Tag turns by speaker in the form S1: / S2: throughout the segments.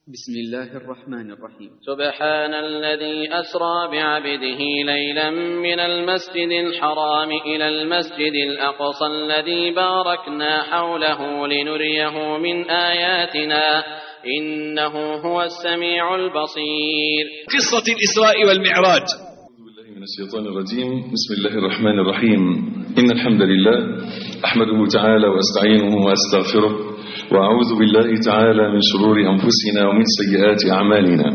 S1: بسم الله الرحمن الرحيم.
S2: سبحان الذي أسرى بعبده ليلا من المسجد الحرام إلى المسجد الأقصى الذي باركنا حوله لنريه من آياتنا إنه هو السميع البصير.
S3: قصة الإسراء والمعراج.
S4: أعوذ بالله من الشيطان الرجيم. بسم الله الرحمن الرحيم. إن الحمد لله أحمده تعالى وأستعينه وأستغفره، وأعوذ بالله تعالى من شرور أنفسنا ومن سيئات أعمالنا.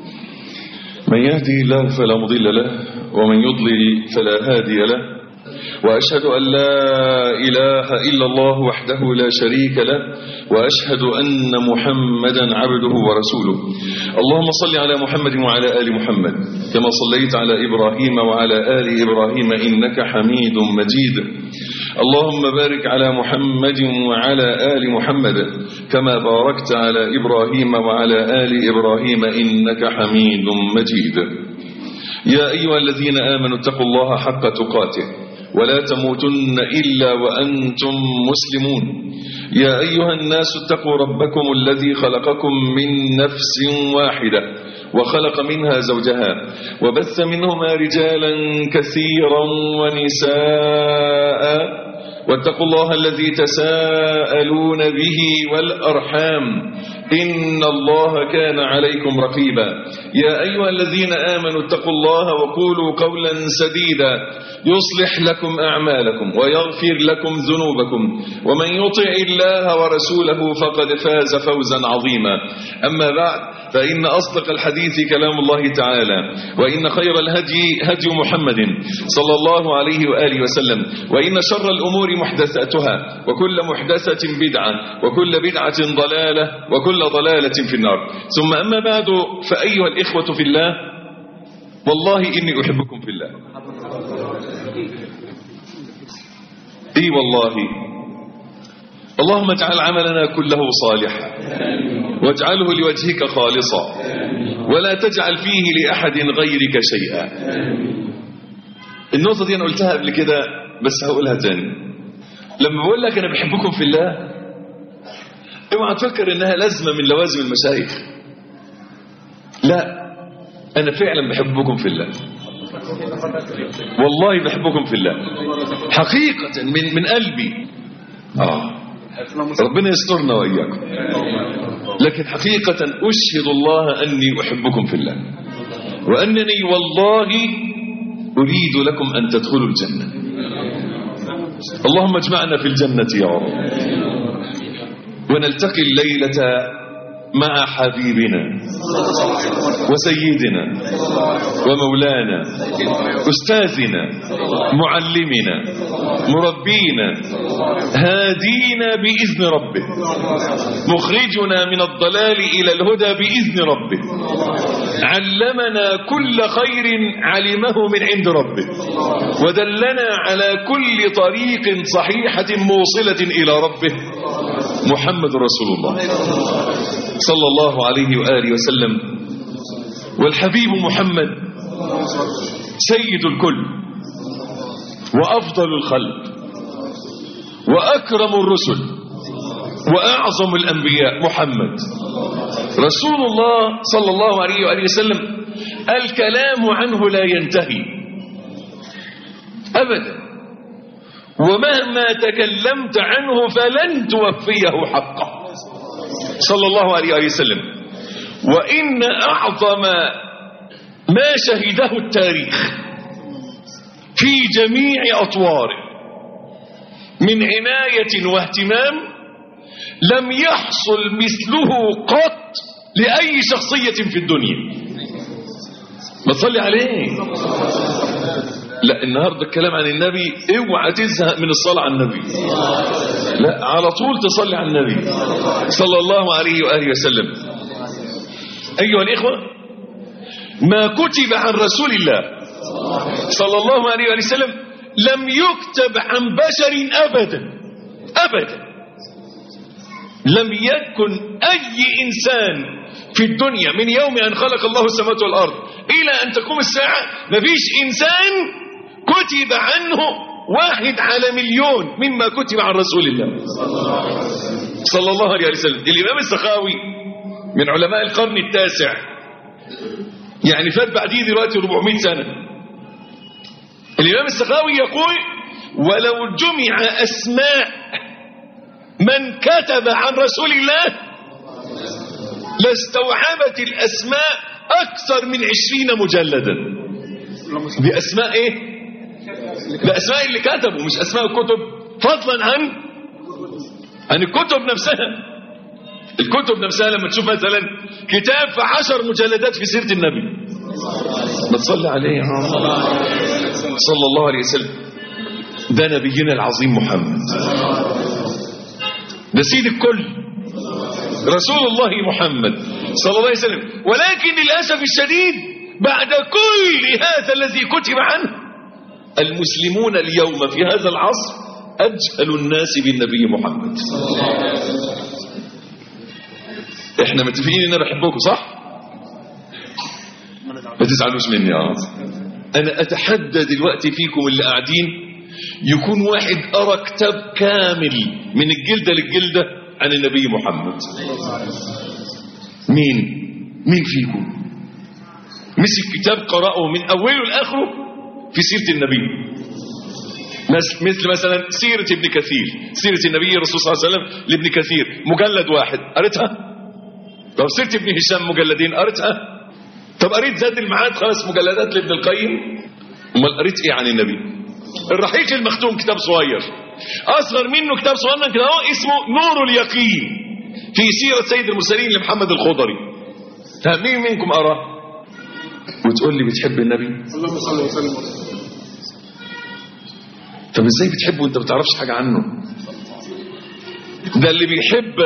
S4: من يهدي الله فلا مضل له، ومن يضلل فلا هادي له، وأشهد أن لا إله إلا الله وحده لا شريك له، وأشهد أن محمدا عبده ورسوله. اللهم صل على محمد وعلى آل محمد كما صليت على إبراهيم وعلى آل إبراهيم إنك حميد مجيد. اللهم بارك على محمد وعلى آل محمد كما باركت على إبراهيم وعلى آل إبراهيم إنك حميد مجيد. يا أيها الذين آمنوا اتقوا الله حق تقاته ولا تموتن إلا وأنتم مسلمون. يا أيها الناس اتقوا ربكم الذي خلقكم من نفس واحدة وخلق منها زوجها وبث منهما رجالا كثيرا ونساء، واتقوا الله الذي تساءلون به والأرحام إن الله كان عليكم رقيبا. يا أيها الذين آمنوا اتقوا الله وقولوا قولا سديدا يصلح لكم أعمالكم ويغفر لكم ذنوبكم، ومن يطع الله ورسوله فقد فاز فوزا عظيما. أما بعد، فإن أصدق الحديث كلام الله تعالى، وإن خير الهدي هدي محمد صلى الله عليه وآله وسلم، وإن شر الأمور محدثاتها، وكل محدثة بدعة، وكل بدعة ضلالة، وكل ضلالة في النار. ثم أما بعد، فأيها الإخوة في الله، والله إني أحبكم في الله. إي والله. اللهم اجعل عملنا كله صالحا، واجعله لوجهك خالصا، ولا تجعل فيه لأحد غيرك شيئا. النقطة دي أنا قلتها قبل كده بس هقولها تاني. لما بقول لك أنا بحبكم في الله، اوعى تفكر إنها لازمة من لوازم المشايخ. لا، أنا فعلا بحبكم في الله، والله بحبكم في الله حقيقة من قلبي. ربنا يسترنا وإياكم. لكن حقيقة أشهد الله أني أحبكم في الله، وأنني والله أريد لكم أن تدخلوا الجنة. اللهم اجمعنا في الجنة يا رب، ونلتقي الليلة مع حبيبنا وسيدنا ومولانا أستاذنا معلمنا مربينا هادينا بإذن ربه، مخرجنا من الضلال إلى الهدى بإذن ربه، علمنا كل خير علمه من عند ربه، ودلنا على كل طريق صحيحة موصلة إلى ربه، محمد رسول الله صلى الله عليه وآله وسلم. والحبيب محمد سيد الكل وأفضل الخلق وأكرم الرسل وأعظم الأنبياء محمد رسول الله صلى الله عليه وآله وسلم. الكلام عنه لا ينتهي أبدا، ومهما تكلمت عنه فلن توفيه حقه صلى الله عليه وسلم. وإن أعظم ما شهده التاريخ في جميع أطواره من عناية واهتمام لم يحصل مثله قط لأي شخصية في الدنيا. ما تصلي عليه. لا، النهاردة الكلام عن النبي، اوعى تزهق من الصلاة على النبي. لا، على طول تصلي على النبي صلى الله عليه وآله وسلم. أيها الإخوة، ما كتب عن رسول الله صلى الله عليه وآله وسلم لم يكتب عن بشر أبدا أبدا. لم يكن أي إنسان في الدنيا من يوم أن خلق الله السماوات والأرض إلى أن تقوم الساعة مفيش إنسان كتب عنه 1 على مليون مما كتب عن رسول الله صلى الله عليه وسلم. الإمام السخاوي من علماء القرن التاسع، يعني فات بعديه دلوقتي 400 سنة. الإمام السخاوي يقول: ولو جمع أسماء من كتب عن رسول الله لاستوعبت الأسماء أكثر من 20 مجلدا. دي أسماء إيه؟ ده أسماء اللي كتبوا، مش أسماء الكتب، فضلا عن الكتب نفسها. الكتب نفسها لما تشوف مثلا كتاب في 10 مجلدات في سيرة النبي، ما تصلي عليه صلى الله عليه وسلم. ده نبينا العظيم محمد، ده سيد الكل، رسول الله محمد صلى الله عليه وسلم. ولكن للأسف الشديد بعد كل هذا الذي كتب عنه، المسلمون اليوم في هذا العصر أجهل الناس بالنبي محمد. احنا متفقين ان انا بحبكم صح؟ ما تزعلوش مني. انا اتحدى دلوقتي فيكم اللي قاعدين يكون واحد قرأ كتاب كامل من الجلدة للجلدة عن النبي محمد. مين فيكم مسك كتاب قرأه من اوله لاخره في سيرة النبي؟ مثل مثلا سيرة ابن كثير، سيرة النبي الرسول صلى الله عليه وسلم لابن كثير، مجلد واحد قريتها؟ طب سيرة ابن هشام مجلدين قريتها؟ طب قريت زاد المعاد 5 مجلدات لابن القيم؟ امال قريت ايه عن النبي؟ الرحيق المختوم كتاب صغير، اصغر منه كتاب صغير كده اهو اسمه نور اليقين في سيرة سيد المرسلين لمحمد الخضري. مين منكم قراه؟ وتقول لي بتحب النبي؟ اللهم صل وسلم. طب ازاي بتحبه وانت ما بتعرفش حاجه عنه؟ ده اللي بيحب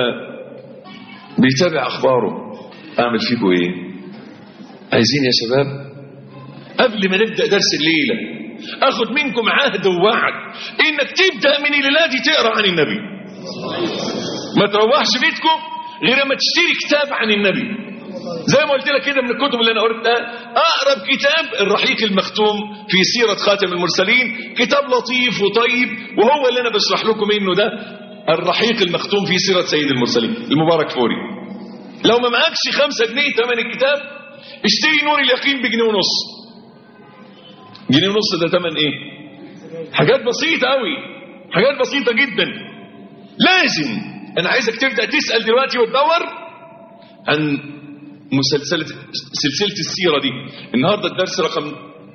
S4: بيتابع اخباره. اعمل فيكم ايه؟ عايزين يا شباب قبل ما نبدا درس الليله اخد منكم عهد ووعد انك تبدا من الليله دي تقرا عن النبي. ما تروحش بيتكم غير ما تشتري كتاب عن النبي. زي ما قلت لك كده من الكتب اللي انا قريتها، اقرب كتاب الرحيق المختوم في سيرة خاتم المرسلين، كتاب لطيف وطيب، وهو اللي انا بشرح لكم منه ده، الرحيق المختوم في سيرة سيد المرسلين المبارك فوري. لو ما معكش 5 جنيه ثمن الكتاب اشتري نور اليقين ب1.5 جنيه. 1.5 جنيه ده ثمن ايه؟ حاجات بسيطة قوي، حاجات بسيطة جدا. لازم انا عايزك تبدأ تسأل دلوقتي وتدور عن سلسلة السيرة دي. النهاردة الدرس رقم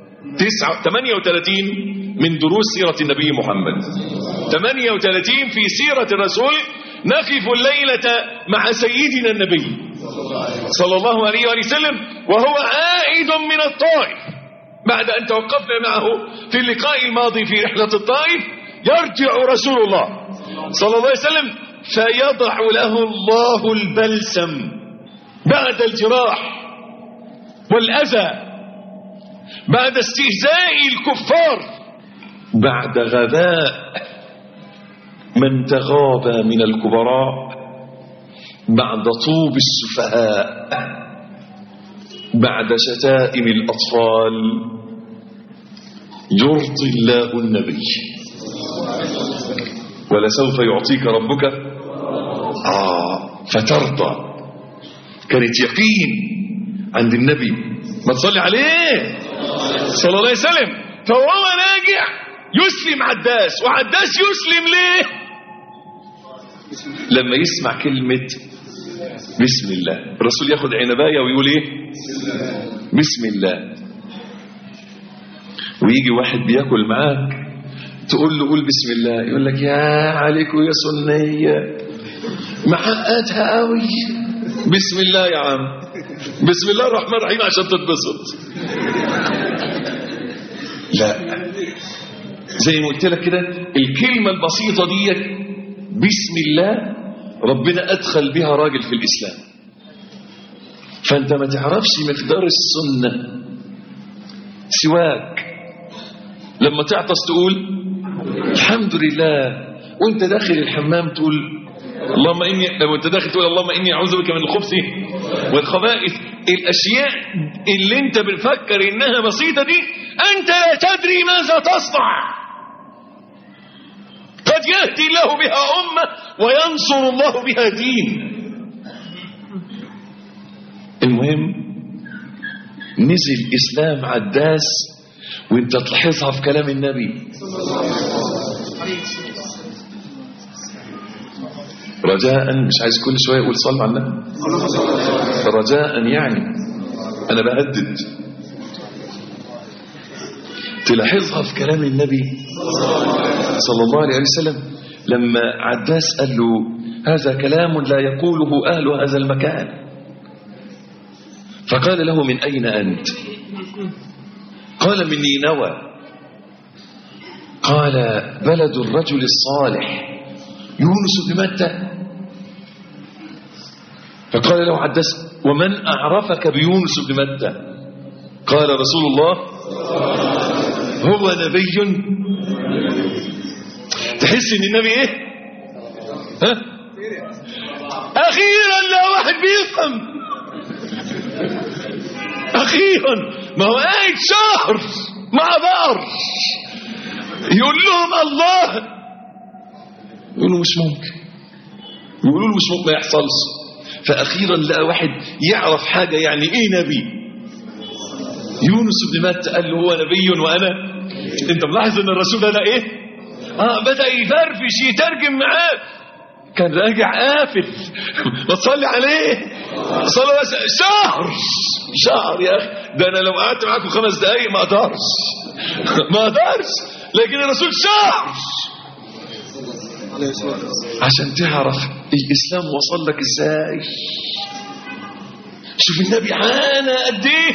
S4: 38 من دروس سيرة النبي محمد. 38 في سيرة الرسول. نقف الليلة مع سيدنا النبي صلى الله عليه وسلم وهو عائد من الطائف بعد أن توقفنا معه في اللقاء الماضي في رحلة الطائف. يرجع رسول الله صلى الله عليه وسلم فيضع له الله البلسم بعد الجراح والأذى، بعد استهزاء الكفار، بعد غباء من تغابى من الكبراء، بعد طوب السفهاء، بعد شتائم الأطفال. يرضي الله النبي ولسوف يعطيك ربك فترضى. كانت يقين عند النبي، ما تصلي عليه صلى الله عليه وسلم. فهو راجع يسلم عداس، وعداس يسلم ليه؟ لما يسمع كلمة بسم الله. الرسول ياخد عنباية ويقول ايه؟ بسم الله. ويجي واحد بياكل معاك تقول له قول بسم الله، يقول لك يا عليكم يا سنية معقدها قوي. بسم الله يا عم، بسم الله الرحمن الرحيم عشان تتبسط. لا، زي ما قلت لك كده الكلمة البسيطة دي بسم الله ربنا أدخل بها راجل في الإسلام. فأنت ما تعرفش مقدار السنة سواك لما تعطس تقول الحمد لله، وانت داخل الحمام تقول اللهم إني، لو انت داخل تقول اللهم إني أعوذ بك من الخبث والخبائث. الأشياء اللي انت بتفكر إنها بسيطة دي أنت لا تدري ماذا تصنع. قد يهدي الله بها أمة وينصر الله بها دين. المهم نزل إسلام عداس، وانت تلاحظها في كلام النبي رجاء، مش عايز كل شوية يقول صلوا على النبي، رجاء يعني أنا بهدد. تلاحظها في كلام النبي صلى الله عليه وسلم لما عداس قال له هذا كلام لا يقوله أهل هذا المكان، فقال له من أين أنت؟ قال من نينوى. قال بلد الرجل الصالح يونس بن متى. فقال له عداس ومن أعرفك بيونس بن متى؟ قال رسول الله هو نبي. تحس ان النبي ايه؟ ها؟ اخيرا لا واحد بيفهم، اخيرا. ما هو قاعد شهر مع بعض يقول لهم الله، يقولوا مش ممكن، يقولوا له مش ممكن، ما يحصلش. فاخيرا لقى واحد يعرف حاجه يعني ايه نبي. يونس بن متى قال له هو نبي وانا. انت ملاحظ ان الرسول ده ايه؟ بدأ يفرفش يترجم معاه، كان راجع قافل. ما تصلي عليه صلى شهر يا اخي، ده انا لو قعدت معاكم 5 دقايق ما اقدرش لكن الرسول شهر عشان تعرف الاسلام وصل لك ازاي. شوف النبي عانى قد ايه،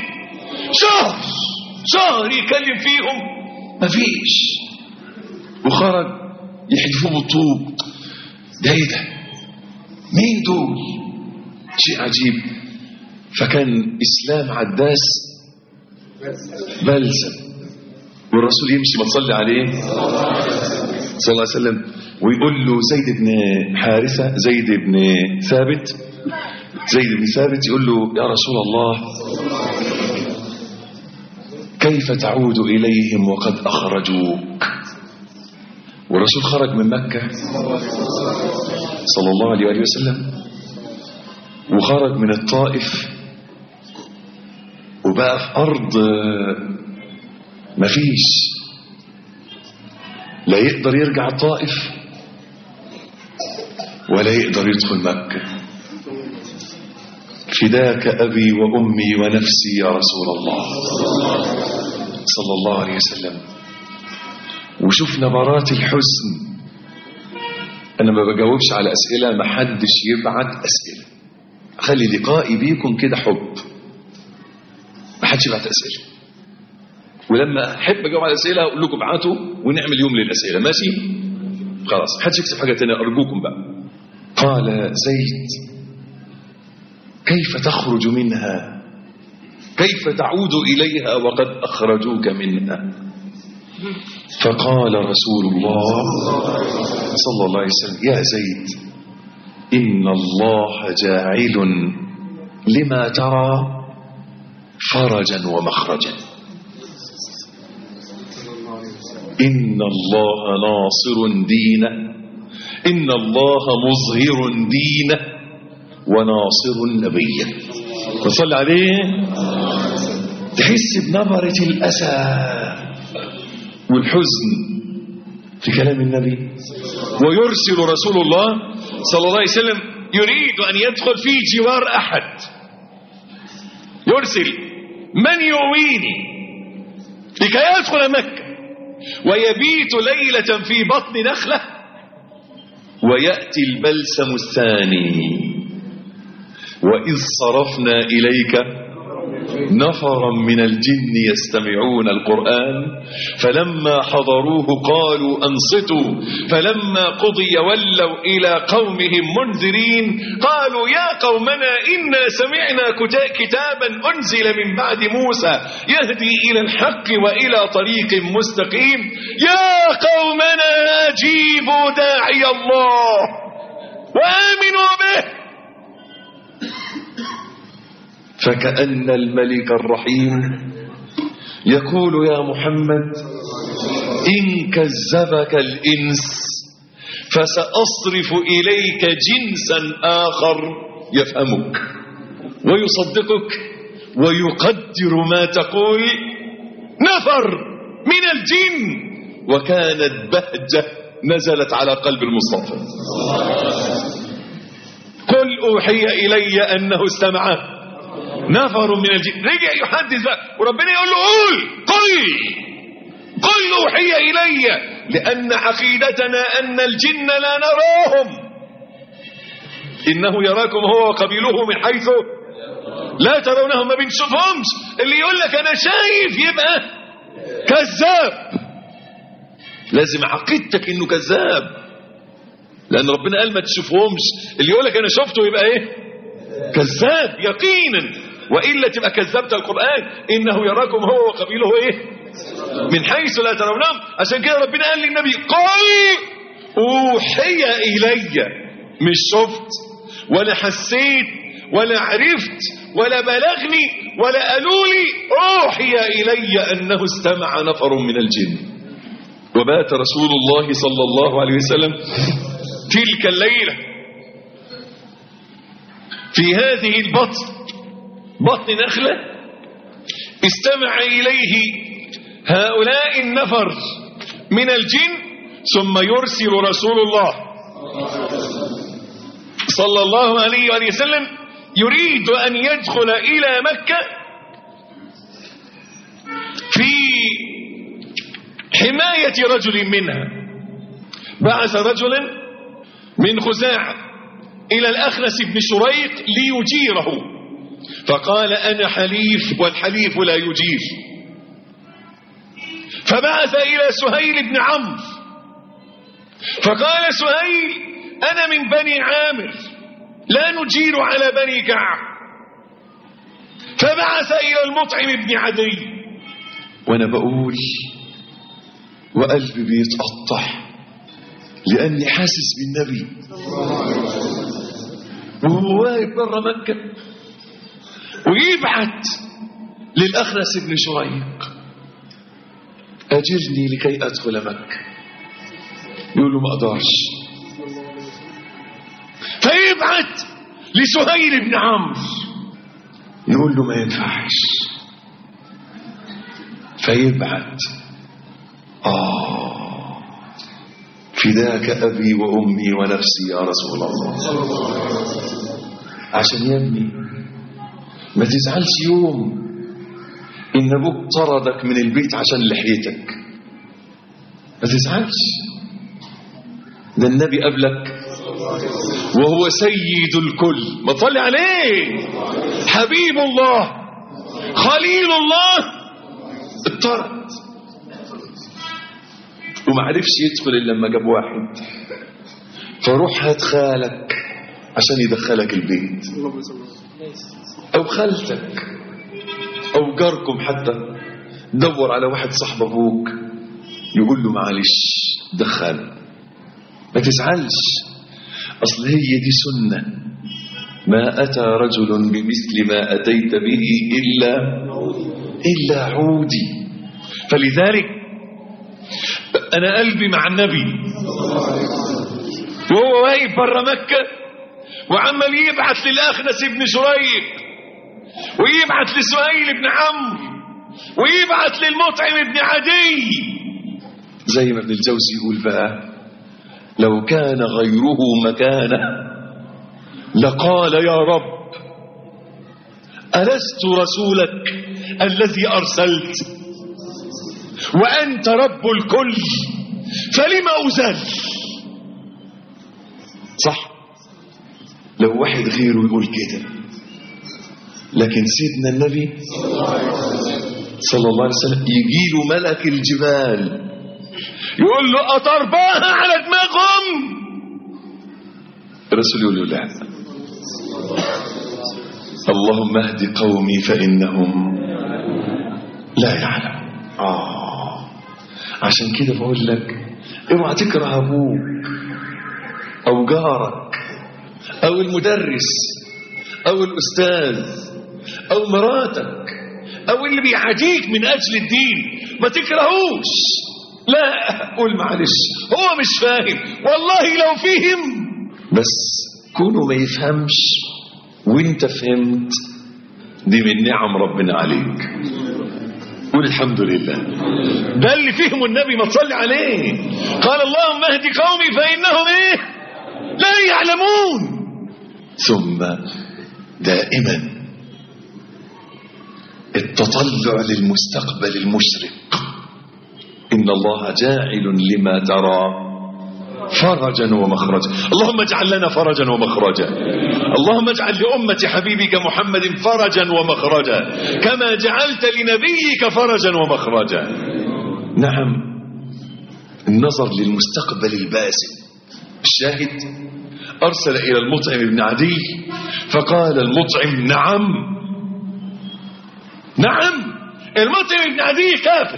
S4: شهر يكلم فيهم مفيش، وخرج يحدفوه بالطوب. ده ايه ده؟ مين دول؟ شيء عجيب. فكان اسلام عداس بلسم، والرسول يمشي ما تصلي عليه صلى الله عليه وسلم ويقول له زيد بن حارثة، زيد بن ثابت يقول له يا رسول الله كيف تعود إليهم وقد أخرجوك؟ والرسول خرج من مكة صلى الله عليه وسلم، وخرج من الطائف، وبقى في أرض مفيش، لا يقدر يرجع الطائف ولا يقدر يدخل مكة. فداك أبي وأمي ونفسي يا رسول الله صلى الله عليه وسلم. وشوف نبرات الحزن. أنا ما بجاوبش على أسئلة، ما حدش يبعت أسئلة، خلي لقائي بيكم كده حب، ما حدش يبعت أسئلة. ولما أحب أجاوب على أسئلة أقول لكم ابعتوا ونعمل يوم للأسئلة، ماشي؟ خلاص ما حدش يكتب حاجة تانية أرجوكم بقى. قال زيد كيف تخرج منها؟ كيف تعود إليها وقد أخرجوك منها؟ فقال رسول الله صلى الله عليه وسلم يا زيد إن الله جاعل لما ترى فرجا ومخرجا. إن الله ناصر دينه، إن الله مظهر دينه وناصر نبيه. فصلى عليه. تحس بنبرة الأسى والحزن في كلام النبي. ويرسل رسول الله صلى الله عليه وسلم يريد أن يدخل في جوار أحد، يرسل من يؤويني لكي يدخل مكة ويبيت ليلة في بطن نخلة، ويأتي البلسم الثاني وإذ صرفنا إليك نفرا من الجن يستمعون القرآن فلما حضروه قالوا أنصتوا فلما قضي ولوا إلى قومهم منذرين قالوا يا قومنا إنا سمعنا كتابا أنزل من بعد موسى يهدي إلى الحق وإلى طريق مستقيم يا قومنا أجيبوا داعي الله وآمنوا به. فكأن الملك الرحيم يقول يا محمد إن كذبك الإنس فسأصرف إليك جنسا آخر يفهمك ويصدقك ويقدر ما تقول نفر من الجن، وكانت بهجة نزلت على قلب المصطفى. قل أوحي إلي أنه استمع نفر من الجن. رجع يحدث بقى وربنا يقول له قل أوحي إلي، لأن عقيدتنا أن الجن لا نراهم، إنه يراكم هو وقبيله من حيث لا ترونهم، ما بنشوفهمش. اللي يقول لك أنا شايف يبقى كذاب، لازم عقيدتك إنه كذاب، لأن ربنا قال ما تشوفهمش. اللي يقول لك أنا شفته يبقى إيه؟ كذاب يقينا، وإلا تبقى كذبت القرآن. إنه يراكم هو وقبيله إيه؟ من حيث لا ترونهم. عشان كده ربنا قال للنبي قل أوحي إلي، مش شفت ولا حسيت ولا عرفت ولا بلغني ولا قالوا لي، أوحي إلي أنه استمع نفر من الجن. وبات رسول الله صلى الله عليه وسلم تلك الليلة في هذه بطن نخلة، استمع إليه هؤلاء النفر من الجن، ثم يرسل رسول الله صلى الله عليه وسلم يريد أن يدخل إلى مكة في حماية رجل منها. بعث رجلا من خزاعة إلى الأخنس بن شريق ليجيره، فقال أنا حليف والحليف لا يجير. فبعث إلى سهيل بن عمرو، فقال سهيل أنا من بني عامر لا نجير على بني كعب. فبعث إلى المطعم بن عدي. وأنا بقول وقلبي بيتقطع لأني حاسس بالنبي وهو واقف بره مكة، ويبعت للأخنس بن شريق أجلني لكي أدخل مكة. يقول له ما أقدرش. فيبعت لسهيل بن عمرو، يقول له ما ينفعش. فيبعت فداك أبي وأمي ونفسي يا رسول الله، عشان يا ابني ما تزعلش يوم إن أبوك طردك من البيت عشان لحيتك، ما تزعلش. ده النبي قبلك وهو سيد الكل، ما تصلي عليه، حبيب الله خليل الله، اضطرد وما عرفش يدخل إلا لما جاب واحد. فروح هات خالك عشان يدخلك البيت، أو خالتك أو جاركم، حتى دور على واحد صاحب أبوك يقول له معلش دخل، ما تزعلش. أصل هي دي سنة، ما أتى رجل بمثل ما أتيت به إلا عودي. فلذلك أنا قلبي مع النبي وهو واقف بره مكة وعمال يبعث للأخنس بن شريق، ويبعث لسهيل بن عمرو، ويبعث للمطعم بن عدي. زي ما ابن الجوزي يقول بقى لو كان غيره مكانه لقال يا رب ألست رسولك الذي أرسلت وأنت رب الكل فلما أزل. صح، لو واحد غيره يقول كده، لكن سيدنا النبي صلى الله عليه وسلم يجيله ملك الجبال يقول له أطرباها على دماغهم، الرسول يقول له لا، اللهم اهد قومي فإنهم لا يعلم. عشان كده بقول لك اوعى تكره ابوك او جارك او المدرس او الاستاذ او مراتك او اللي بيعاديك من اجل الدين، ما تكرهوش. لا، قول معلش هو مش فاهم، والله لو فهم، بس كونه ما يفهمش وانت فهمت دي من نعم ربنا عليك. قول الحمد لله. ده اللي فيهم النبي، ما تصلي عليه. قال اللهم اهد قومي فإنهم لا يعلمون. ثم دائما التطلع للمستقبل المشرق. إن الله جاعل لما ترى فرجا ومخرجا. اللهم اجعل لنا فرجا ومخرجا. اللهم اجعل لأمة حبيبك محمد فرجا ومخرجا كما جعلت لنبيك فرجا ومخرجا. نعم، النظر للمستقبل الباسم. الشاهد أرسل إلى المطعم بن عدي فقال المطعم نعم. المطعم بن عدي كافر،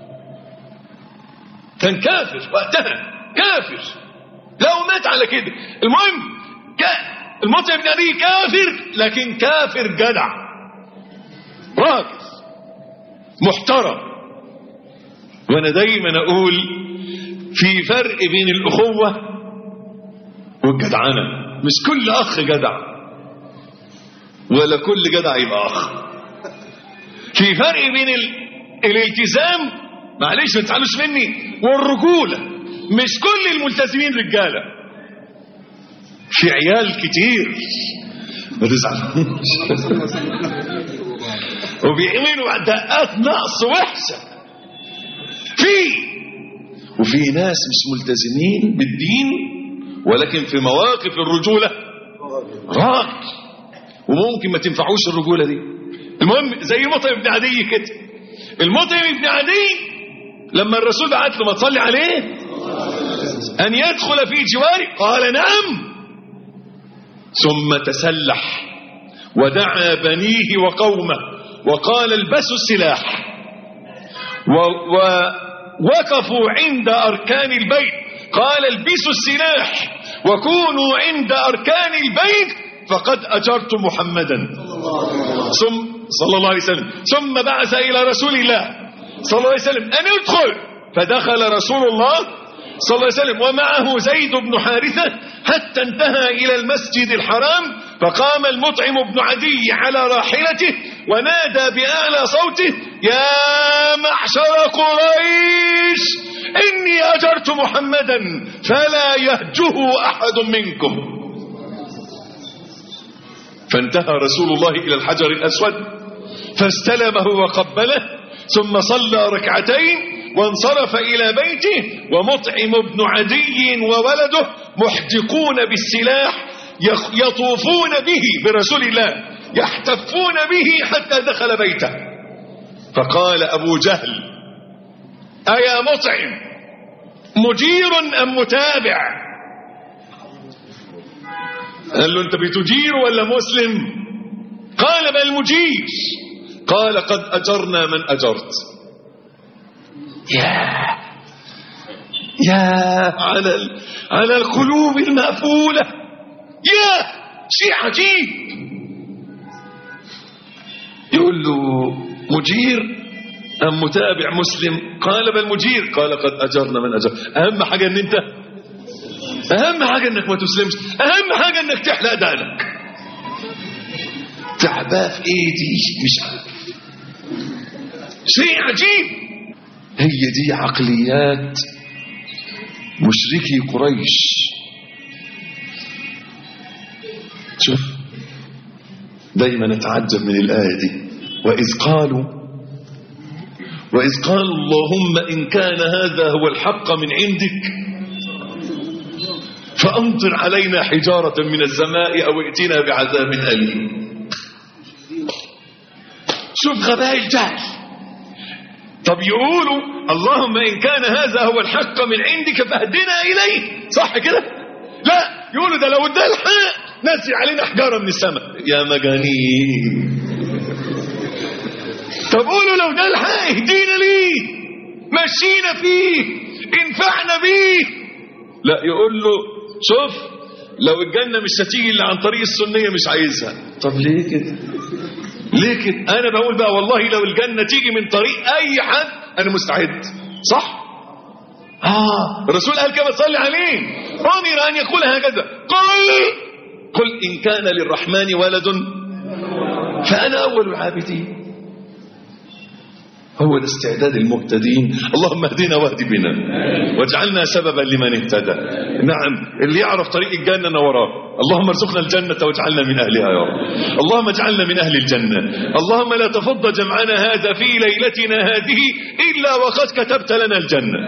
S4: كان كافر وقتها، كافر لو مات على كده. المهم المطعم بن عدي كافر، لكن كافر جدع، راجل محترم. وانا دايما اقول في فرق بين الاخوة والجدعنة. مش كل اخ جدع ولا كل جدع يبقى اخ. في فرق بين الالتزام، معلش ما تزعلوش مني، والرجولة. مش كل الملتزمين رجالة، في عيال كتير ما تزعلوش وبيعملوا دقات نقص وحشة. وفي ناس مش ملتزمين بالدين ولكن في مواقف الرجولة راجل، وممكن ما تنفعوش الرجولة دي. المهم زي مطعم بن عدي كده. المطعم بن عدي لما الرسول بعت له ما تصلي عليه أن يدخل في جواري، قال نعم. ثم تسلح ودعا بنيه وقومه وقال البسوا السلاح، ووقفوا عند أركان البيت قال البسوا السلاح وكونوا عند أركان البيت فقد أجرت محمدا صلى الله عليه وسلم. ثم بعث إلى رسول الله صلى الله عليه وسلم أن يدخل، فدخل رسول الله صلى الله عليه وسلم ومعه زيد بن حارثة حتى انتهى إلى المسجد الحرام. فقام المطعم بن عدي على راحلته ونادى بأعلى صوته يا معشر قريش إني أجرت محمدا فلا يهجه أحد منكم. فانتهى رسول الله إلى الحجر الأسود فاستلمه وقبله ثم صلى ركعتين وانصرف إلى بيته، ومطعم بن عدي وولده محدقون بالسلاح يطوفون به برسول الله يحتفون به حتى دخل بيته. فقال أبو جهل أيا مطعم مجير أم متابع؟ قال له أنت بتجير ولا مسلم؟ قال بل مجير. قال قد أجرنا من أجرت. يا على القلوب المأفولة، يا شيء عجيب. يقول له مجير أم متابع مسلم؟ قال بل مجير. قال قد أجرنا من أجر. أهم حاجة أن أنت، أهم حاجة أنك ما تسلمش، أهم حاجة أنك تحلق دقنك. تعباه في إيدي مش عارف، شيء عجيب. هي دي عقليات مشركي قريش. شوف دايما نتعجب من الآية دي. وإذ قالوا اللهم إن كان هذا هو الحق من عندك فأمطر علينا حجارة من السماء أو ائتنا بعذاب أليم. شوف غباء الجهل. طب يقولوا اللهم إن كان هذا هو الحق من عندك فاهدنا إليه، صح كده؟ لا، يقولوا ده لو ده الحق نزل علينا حجارة من السماء. يا مجانين. طب قولوا لو ده الحق اهدينا ليه، مشينا فيه، انفعنا بيه. لا، يقول له شوف لو الجنة مش هتيجي إلا عن طريق السنية مش عايزها. طب ليه كده؟ ليه كده؟ أنا بقول بقى والله لو الجنة تيجي من طريق أي حد أنا مستعد، صح؟ الرسول قال كما صلي عليه أمر أن يقول هكذا قل إن كان للرحمن ولد فأنا أول العابدين. هو ده استعداد المهتدين. اللهم اهدنا واهد بنا واجعلنا سببا لمن اهتدى. نعم، اللي يعرف طريق الجنة نوراه. اللهم ارزقنا الجنة واجعلنا من أهلها يا رب. اللهم اجعلنا من أهل الجنة. اللهم لا تفض جمعنا هذا في ليلتنا هذه إلا وقد كتبت لنا الجنة.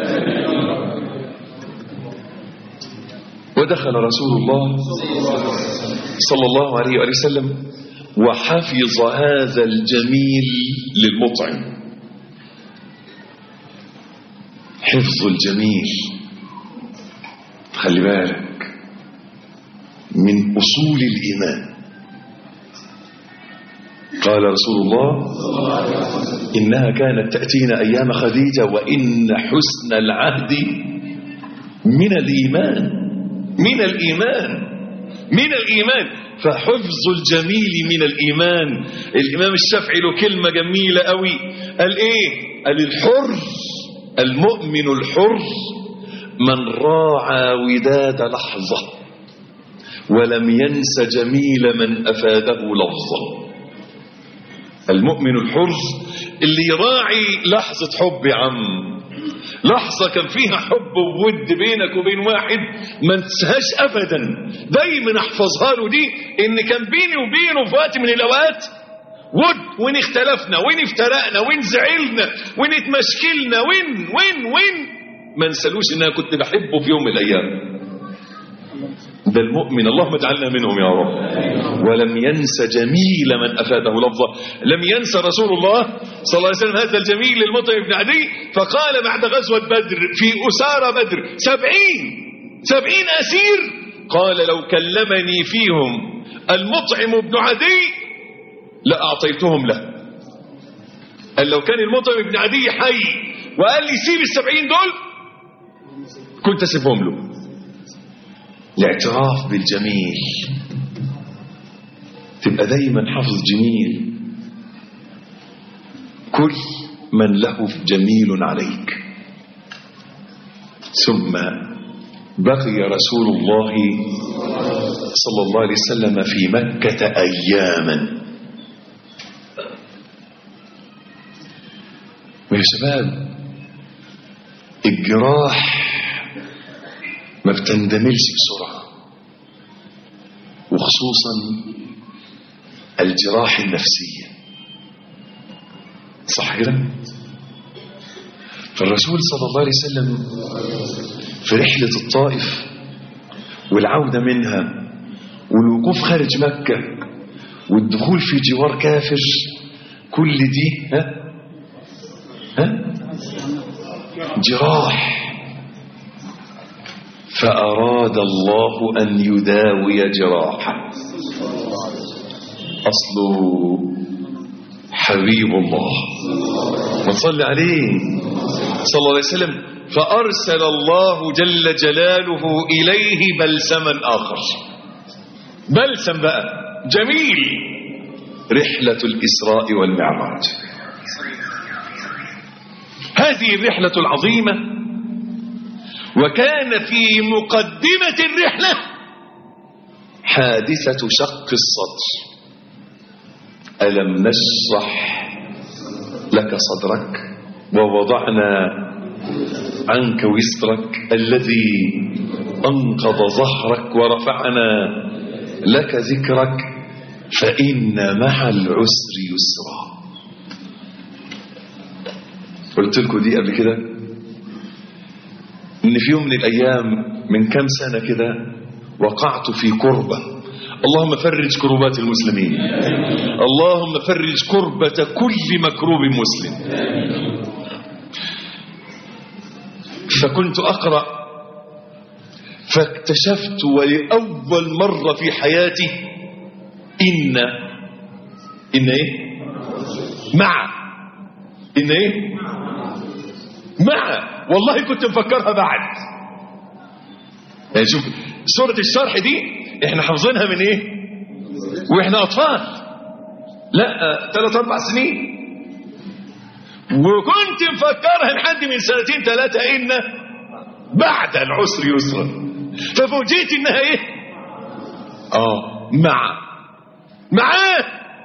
S4: ودخل رسول الله صلى الله عليه وسلم وحفظ هذا الجميل للمطعم. حفظ الجميل خلي بالك من أصول الإيمان. قال رسول الله إنها كانت تأتينا أيام خديجة وإن حسن العهد من الإيمان. من الإيمان، من الإيمان. فحفظ الجميل من الإيمان. الإمام الشافعي له كلمة جميلة قوي، قال إيه؟ قال الحر المؤمن الحر من راعى وداد لحظة ولم ينس جميل من أفاده لفظة. المؤمن الحر اللي يراعي لحظة حب يا عم، لحظة كان فيها حب وود بينك وبين واحد ما انساهاش أبدا، دايما احفظها له دي، إن كان بيني وبينه في وقت من الأوقات ود، وين اختلفنا وين افترقنا وين زعلنا وين اتمشكلنا وين ما نسالوش ان انا كنت بحبه في يوم من الايام. ده المؤمن، اللهم اجعلنا منهم يا رب. ولم ينس جميل من افاده لفظه. لم ينس رسول الله صلى الله عليه وسلم هذا الجميل للمطعم بن عدي، فقال بعد غزوه بدر في اسارى بدر 70 اسير، قال لو كلمني فيهم المطعم بن عدي لأعطيتهم له. قال لو كان المطعم بن عدي حي وقال لي سيب 70 دول كنت اسيبهم له. الاعتراف بالجميل، تبقى دايما حافظ جميل. كل من له جميل عليك. ثم بقي رسول الله صلى الله عليه وسلم في مكة أياما. يا شباب، الجراح ما بتندملش بسرعة، وخصوصا الجراح النفسية، صح كده؟ فالرسول صلى الله عليه وسلم في رحلة الطائف والعودة منها والوقوف خارج مكة والدخول في جوار كافر، كل دي جراح. فأراد الله أن يداوي جراحه. أصله حبيب الله، ما صلى عليه صلى الله عليه وسلم. فأرسل الله جل جلاله إليه بلسما آخر، بلسم بقى جميل، رحلة الإسراء والمعراج. هذه الرحلة العظيمة، وكان في مقدمة الرحلة حادثة شق الصدر. ألم نشرح لك صدرك ووضعنا عنك وزرك الذي أنقض ظهرك ورفعنا لك ذكرك فإن مع العسر يسرا. قلت لكم دي قبل كده، إن في يوم من الأيام من كام سنة كده وقعت في كربة. اللهم فرج كربات المسلمين، اللهم فرج كربة كل مكروب مسلم. فكنت أقرأ فاكتشفت ولأول مرة في حياتي إن إيه إن إيه والله كنت مفكرها بعد. يعني شوف سورة الشرح دي احنا حافظينها من ايه واحنا اطفال، لا 3-4 سنين، وكنت مفكرها لحد من 2-3 ان بعد العسر يسرا. ففوجئت انها ايه معاه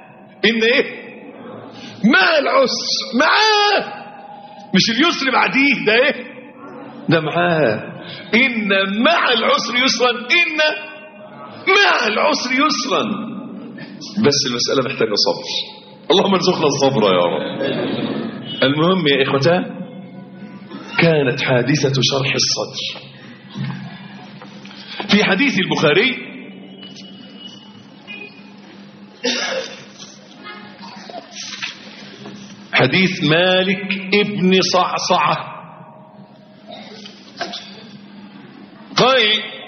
S4: إن إيه؟ مع العسر، معاه، مش اليسر بعديه، ده إيه؟ ده معاه. إن مع العسر يسرا، إن مع العسر يسرا. بس المسألة محتاجة صبر. اللهم ارزقنا الصبر يا رب. المهم يا إخوتان، كانت حادثة شرح الصدر في حديث البخاري حديث مالك ابن صعصعة قال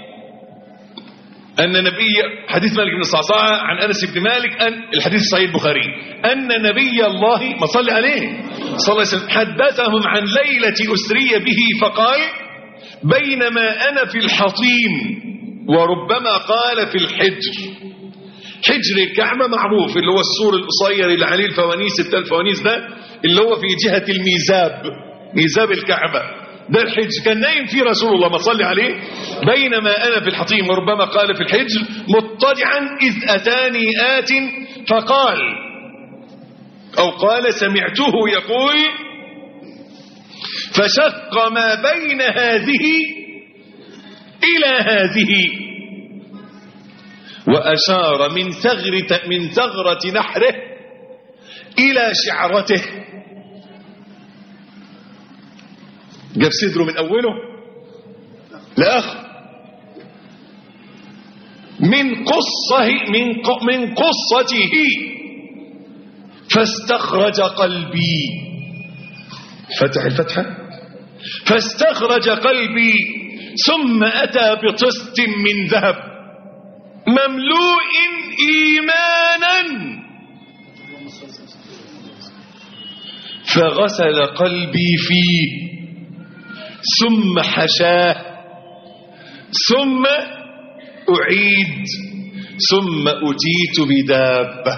S4: أن نبي، حديث مالك بن صعصعة عن أنس بن مالك، أن الحديث صحيح البخاري، أن نبي الله ما صلى عليه صلى الله عليه وسلم حدثهم عن ليلة أسري به فقال: بينما أنا في الحطيم، وربما قال في الحجر. حجر الكعبة معروف، اللي هو السور القصير اللي عليه الفوانيس، الثلاث فوانيس ده اللي هو في جهة الميزاب، ميزاب الكعبة ده الحجر. كان نايم فيه رسول الله ما صلى عليه بينما أنا في الحطيم، وربما قال في الحجر، مضطجعا إذ أتاني آت فقال، أو قال سمعته يقول: فشق ما بين هذه إلى هذه، وأشار من ثغرة نحره إلى شعرته. جاب صدره من أوله لآخر، من قصته، فاستخرج قلبي. فتح الفتحة، فاستخرج قلبي، ثم أتى بطست من ذهب مملوء إيمانا، فغسل قلبي فيه، ثم حشاه، ثم أعيد، ثم أتيت بدابة.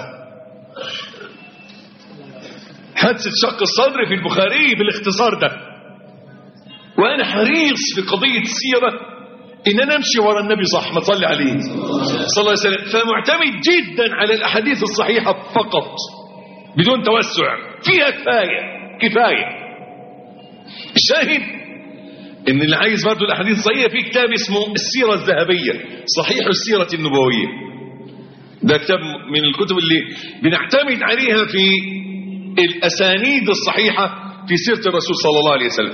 S4: حادثة شق الصدر في البخاري بالاختصار ده. وأنا حريص في قضية السيرة إن أنا أمشي وراء النبي صح، ما تصلي عليه صلى الله عليه وسلم، فمعتمد جدا على الأحاديث الصحيحة فقط بدون توسع، فيها كفاية. الشاهد إن اللي عايز برضه الأحاديث الصحيحة، في كتاب اسمه السيرة الذهبية، صحيح السيرة النبوية. ده كتاب من الكتب اللي بنعتمد عليها في الأسانيد الصحيحة في سيرة الرسول صلى الله عليه وسلم.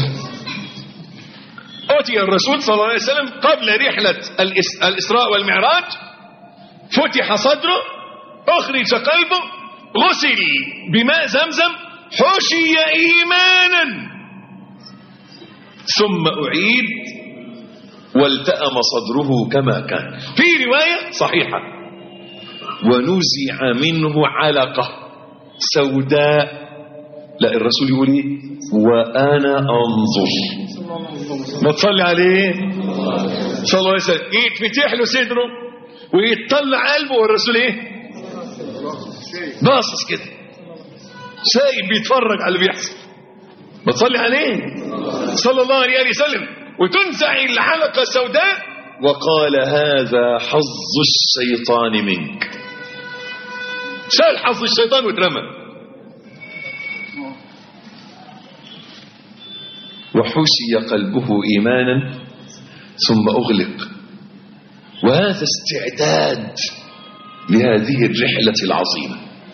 S4: أتي الرسول صلى الله عليه وسلم قبل رحلة الإسراء والمعراج، فتح صدره، أخرج قلبه، غسل بماء زمزم، حشي إيمانا، ثم أعيد والتأم صدره كما كان. في رواية صحيحة: ونزع منه علقة سوداء. لا، الرسول يقول ايه؟ وأنا أنظر. ما تصلي عليه صلى الله عليه وسلم، يتفتح له صدره ويتطلع قلبه، والرسول ايه؟ باصص كده، سايب بيتفرج على اللي بيحصل. ما تصلي عليه صلى الله عليه وسلم، وتنزع الحلقة السوداء، وقال: هذا حظ الشيطان منك. شال حظ الشيطان واترمى. وحشي قلبه إيمانا ثم أغلق. وهذا استعداد لهذه الرحلة العظيمة،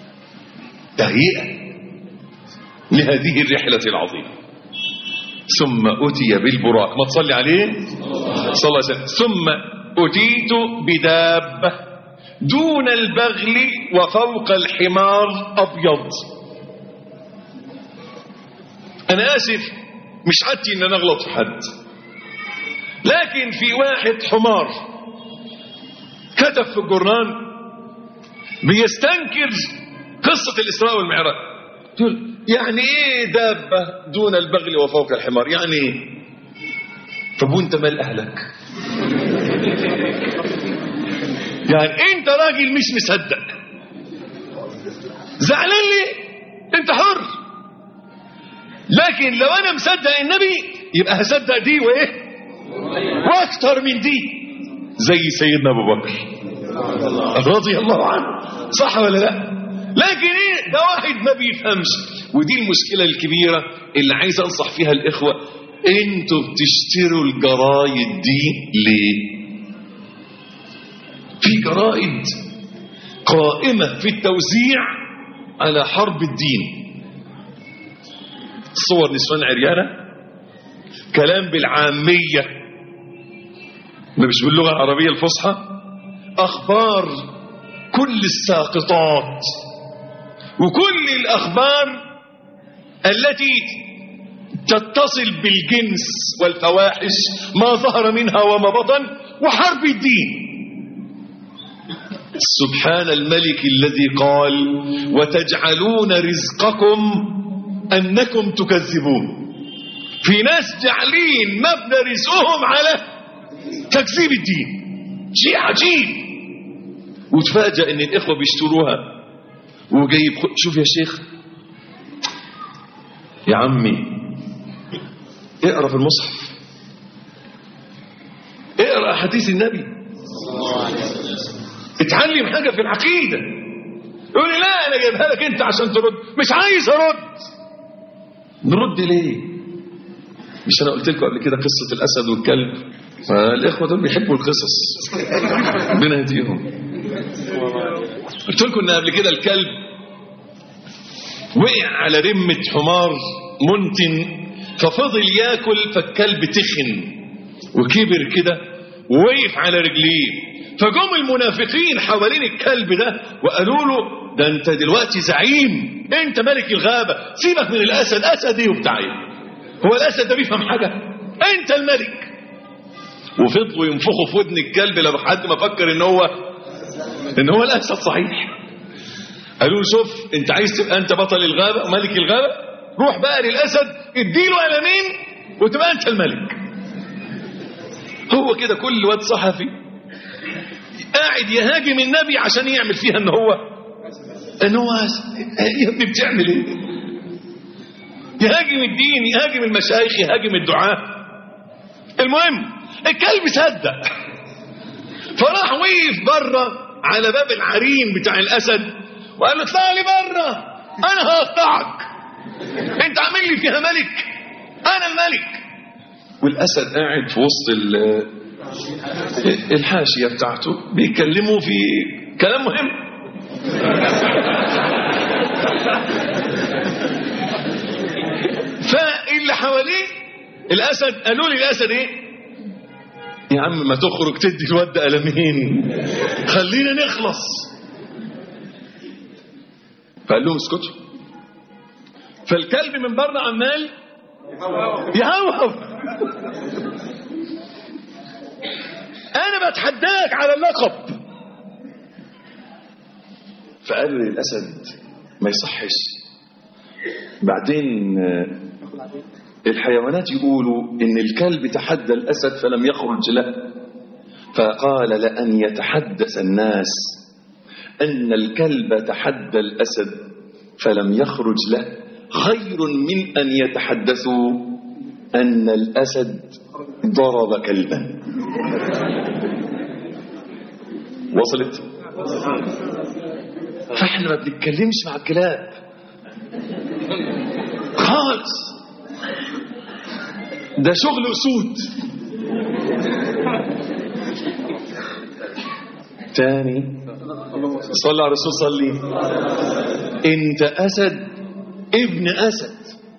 S4: تهيئة لهذه الرحلة العظيمة. ثم أتي بالبراق. ما تصلي عليه صلى الله عليه وسلم. ثم أتيت بدابة دون البغل وفوق الحمار أبيض. أنا آسف، مش حتى إن أنا أغلط في حد، لكن في واحد حمار كتب في الجرنان بيستنكر قصة الإسراء والمعراج. يعني إيه دابة دون البغل وفوق الحمار؟ يعني إيه؟ طب وانت مال أهلك؟ يعني انت راجل مش مصدق، زعلان ليه؟ انت حر. لكن لو انا مصدق النبي يبقى هصدق دي وايه واكتر من دي، زي سيدنا ابو بكر رضي الله عنه، صح ولا لا؟ لكن ايه ده واحد ما بيفهمش. ودي المشكلة الكبيرة اللي عايز انصح فيها الاخوة. انتوا بتشتروا الجرايد دي ليه؟ في جرائد قائمة في التوزيع على حرب الدين، صور نسوان عريانة، كلام بالعامية مش باللغة العربية الفصحى، أخبار كل الساقطات وكل الأخبار التي تتصل بالجنس والفواحش ما ظهر منها وما بطن وحرب الدين. سبحان الملك الذي قال وتجعلون رزقكم أنكم تكذبون. في ناس جعلين مبنى رزقهم على تكذيب الدين، شيء عجيب. وتفاجأ ان الاخوة بيشتروها وجايب شوف يا شيخ يا عمي اقرأ في المصحف، اقرأ حديث النبي، اتعلم حاجة في العقيدة. يقول لي لا انا جايبها لك انت عشان ترد. مش عايز ارد. نرد ليه؟ مش انا قلت لكم قبل كده قصة الاسد والكلب؟ الاخوة دول بيحبوا القصص، ربنا يهديهم. قلت لكم ان قبل كده الكلب وقع على رمة حمار منتن ففضل ياكل، فالكلب تخن وكبر كده ووقف على رجليه. فجم المنافقين حوالين الكلب ده وقالوا له ده انت دلوقتي زعيم، انت ملك الغابة، سيبك من الاسد، اسد ايه وبتاع ايه؟ هو الاسد ده بيفهم حاجة؟ انت الملك. وفضلوا ينفخوا في ودن الكلب لحد ما فكر ان هو الاسد صحيح. قالوا له شوف انت عايز تبقى انت بطل الغابة وملك الغابة، روح بقى للاسد اديله قلمين وتبقى انت الملك. هو كده كل واد صحفي قاعد يهاجم النبي عشان يعمل فيها ان هو يا ابني بتعمل ايه؟ يهاجم الدين، يهاجم المشايخ، يهاجم الدعاة. المهم الكلب صدق فراح وقف بره على باب العرين بتاع الاسد وقال له اطلع لي بره انا هقطعك، انت عامل لي فيها ملك، انا الملك. والاسد قاعد في وسط الحاشية بتاعته بيكلموا في كلام مهم. فاللي حواليه الاسد قالوا لي الاسد ايه يا عم ما تخرج تدي الواد قلمين خلينا نخلص. فقال لهم اسكتوا. فالكلب من بره عمال يهوهو انا بتحداك على اللقب. فقال للاسد ما يصحش، بعدين الحيوانات يقولوا ان الكلب تحدى الاسد فلم يخرج له. فقال لأن يتحدث الناس ان الكلب تحدى الاسد فلم يخرج له خير من ان يتحدثوا ان الاسد ضرب كلبا. وصلت؟ فاحنا ما بنتكلمش مع الكلاب خالص، ده شغل اسود. تاني صلى على الرسول صلي. انت اسد ابن اسد.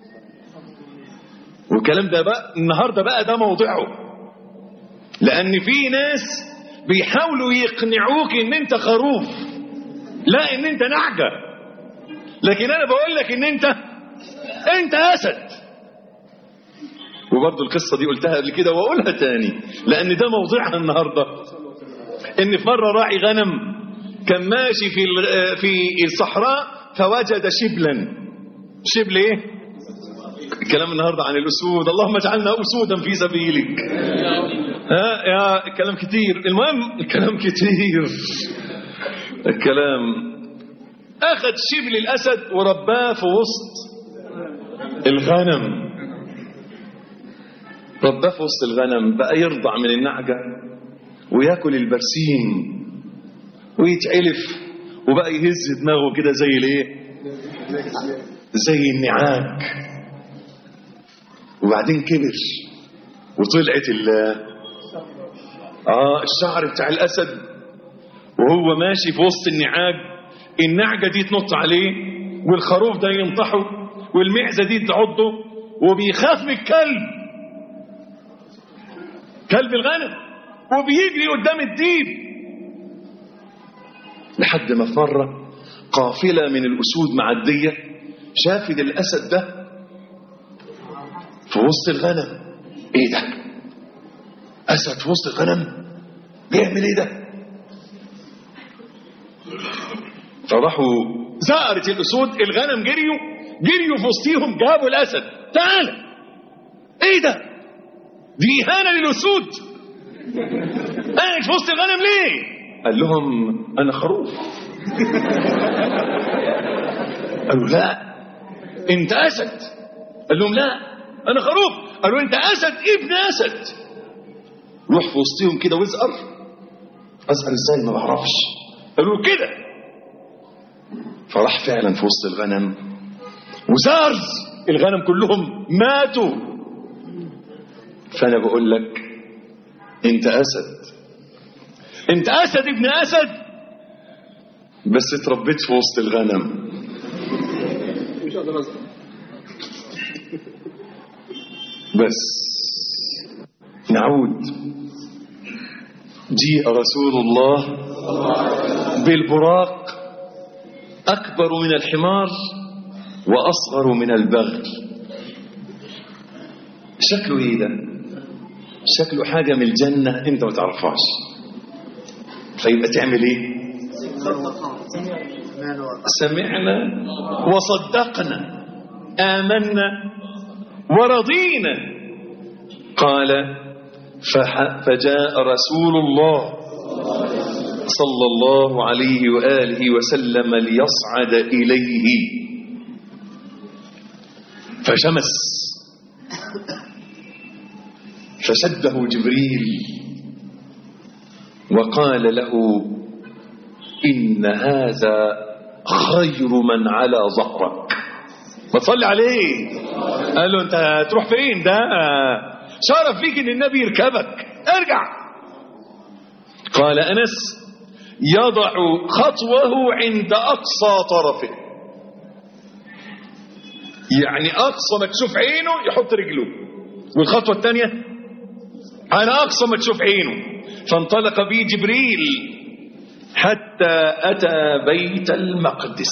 S4: والكلام ده بقى النهارده بقى ده موضعه، لان في ناس بيحاولوا يقنعوك ان انت خروف، لا ان انت نعجة. لكن انا بقول لك ان انت اسد. وبرضه القصة دي قلتها قبل كده واقولها تاني لان ده موضوعها النهاردة. ان في مرة راعي غنم كان ماشي في الصحراء فوجد شبلا. شبل ايه؟ الكلام النهاردة عن الاسود، اللهم اجعلنا اسودا في سبيلك. يا الكلام كتير. المهم الكلام كتير. الكلام اخذ شبل الاسد ورباه في وسط الغنم. رباه في وسط الغنم بقى يرضع من النعجة وياكل البرسيم ويتعلف وبقى يهز دماغه كده زي الايه، زي النعاج. وبعدين كبر وطلعت الشعر بتاع الاسد، وهو ماشي في وسط النعاج، النعجه دي تنط عليه والخروف ده ينطحه والمعزه دي تعضه، وبيخاف من الكلب، كلب الغنم، وبيجري قدام الديب. لحد ما في مره قافله من الاسود معديه شافت الاسد ده في وسط الغنم. ايه ده؟ اسد في وسط الغنم بيعمل ايه ده؟ فراحوا زهرت الاسود الغنم، جريوا في وسطيهم، جابوا الاسد. تعال، ايه ده؟ دي اهانه للاسود، قاعد في وسط الغنم ليه؟ قال لهم انا خروف. قالوا لا انت اسد. قال لهم لا انا خروف. قالوا انت اسد ابن اسد. روح في وسطهم كده وازقر. ازقر ازاي؟ ما بعرفش. قالوا كده. فراح فعلا في وسط الغنم وزارز الغنم كلهم ماتوا. فانا بقول لك انت اسد، انت اسد ابن اسد، بس اتربيت في وسط الغنم. بس نعود. جيء رسول الله بالبراق، أكبر من الحمار وأصغر من البغل. شكله إيه ده؟ شكله حاجة من الجنة أنت ما تعرفهاش. فيبقى تعمل إيه؟ سمعنا وصدقنا آمنا ورضينا. قال فجاء رسول الله صلى الله عليه وآله وسلم ليصعد إليه فشمس، فشده جبريل وقال له إن هذا خير من على ظهرك. ما تصلي عليه. قال له انت تروح فين؟ ده شرف فيك ان النبي يركبك، ارجع. قال أنس يضع خطوه عند أقصى طرفه، يعني أقصى ما تشوف عينه يحط رجله، والخطوة الثانية على أقصى ما تشوف عينه. فانطلق به جبريل حتى أتى بيت المقدس.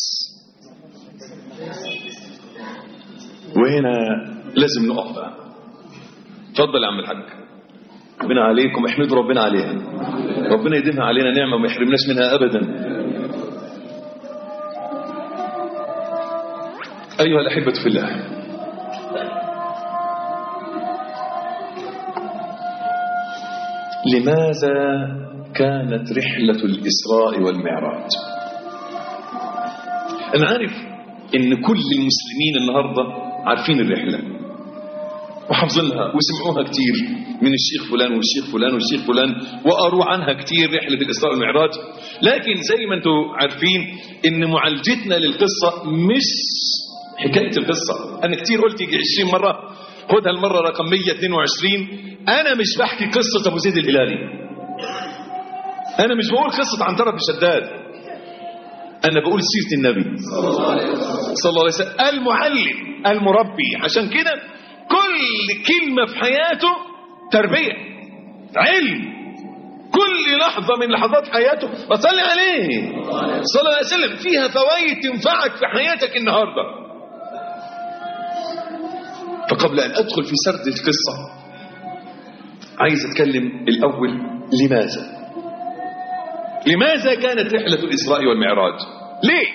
S4: وهنا لازم نقف بقى. اتفضل يا عم الحاج. ربنا عليكم، احمدوا ربنا عليها، ربنا يديمها علينا نعمة وما يحرمناش منها أبدا. أيها الأحبة في الله، لماذا كانت رحلة الإسراء والمعراج؟ أنا عارف إن كل المسلمين النهاردة عارفين الرحلة وحافظينها وسمعوها كتير من الشيخ فلان والشيخ فلان والشيخ فلان، وقروا عنها كتير رحلة الإسراء والمعراج. لكن زي ما انتم عارفين إن معالجتنا للقصة مش حكاية القصة. أنا كتير قلت يجي 20 مرة، خدها المرة رقم 122. أنا مش بحكي قصة أبو زيد الهلالي، أنا مش بقول قصة عنترة بن شداد، أنا بقول سيرة النبي صلى الله عليه وسلم، المعلم المربي. عشان كده كل كلمة في حياته تربية، علم. كل لحظة من لحظات حياته وصلي عليه صلى الله عليه وسلم فيها فوائد تنفعك في حياتك النهاردة. فقبل أن أدخل في سرد القصة عايز أتكلم الأول لماذا كانت رحلة الإسراء والمعراج؟ ليه؟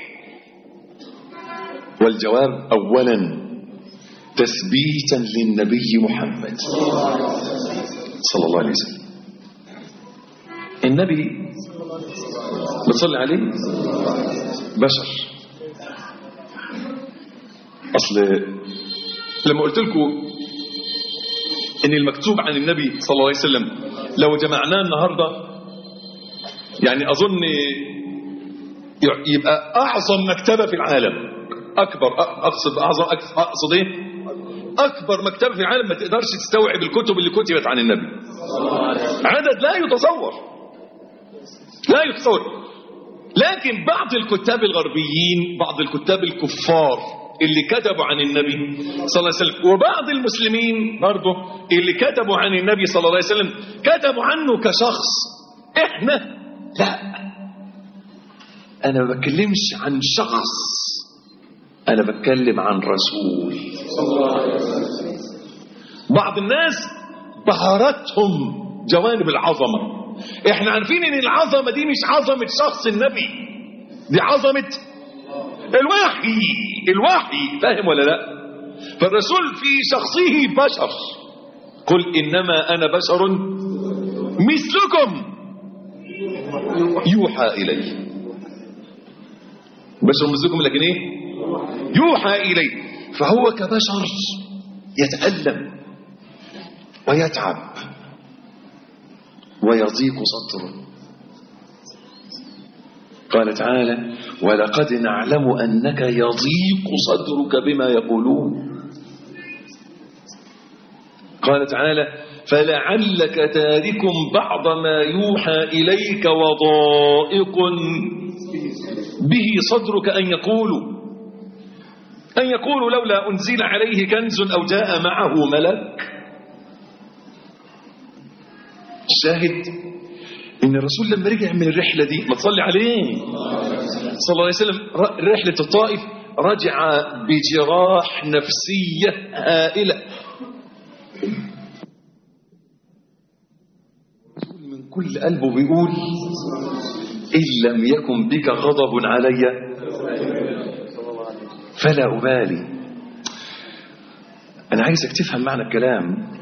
S4: والجواب أولا تثبيتا للنبي محمد صلى الله عليه وسلم. النبي بتصلي عليه بشر. أصل لما قلت لكم إن المكتوب عن النبي صلى الله عليه وسلم لو جمعناه النهاردة يعني أظن يبقى أعظم مكتبة في العالم، أكبر، أقصد إيه؟ أكبر مكتبة في العالم ما تقدرش تستوعب الكتب اللي كتبت عن النبي. عدد لا يتصور. لكن بعض الكتاب الغربيين، بعض الكتاب الكفار اللي كتبوا عن النبي صلى الله عليه وسلم، وبعض المسلمين برضه اللي كتبوا عن النبي صلى الله عليه وسلم، كتبوا عنه كشخص. احنا لا، انا ما بتكلمش عن شخص، انا بتكلم عن رسول. بعض الناس بهرتهم جوانب العظمة. احنا عارفين ان العظمة دي مش عظمة شخص النبي، دي عظمة الوحي، فاهم ولا لا؟ فالرسول في شخصه بشر، قل انما انا بشر مثلكم يوحى الي. بشر مثلكم لكن ايه؟ يوحى الي. فهو كبشر يتألم ويتعب ويضيق صدره. قال تعالى ولقد نعلم أنك يضيق صدرك بما يقولون. قال تعالى فلعلك تارك بعض ما يوحى إليك وضائق به صدرك أن يقولوا لولا أنزل عليه كنز أو جاء معه ملك. الشاهد إن الرسول لما رجع من الرحلة دي، ما تصلي عليه صلى الله عليه وسلم، رحلة الطائف، رجع بجراح نفسية هائلة. من كل قلبه بيقول إن لم يكن بك غضب علي فلا أبالي. أنا عايزك تفهم معنى الكلام.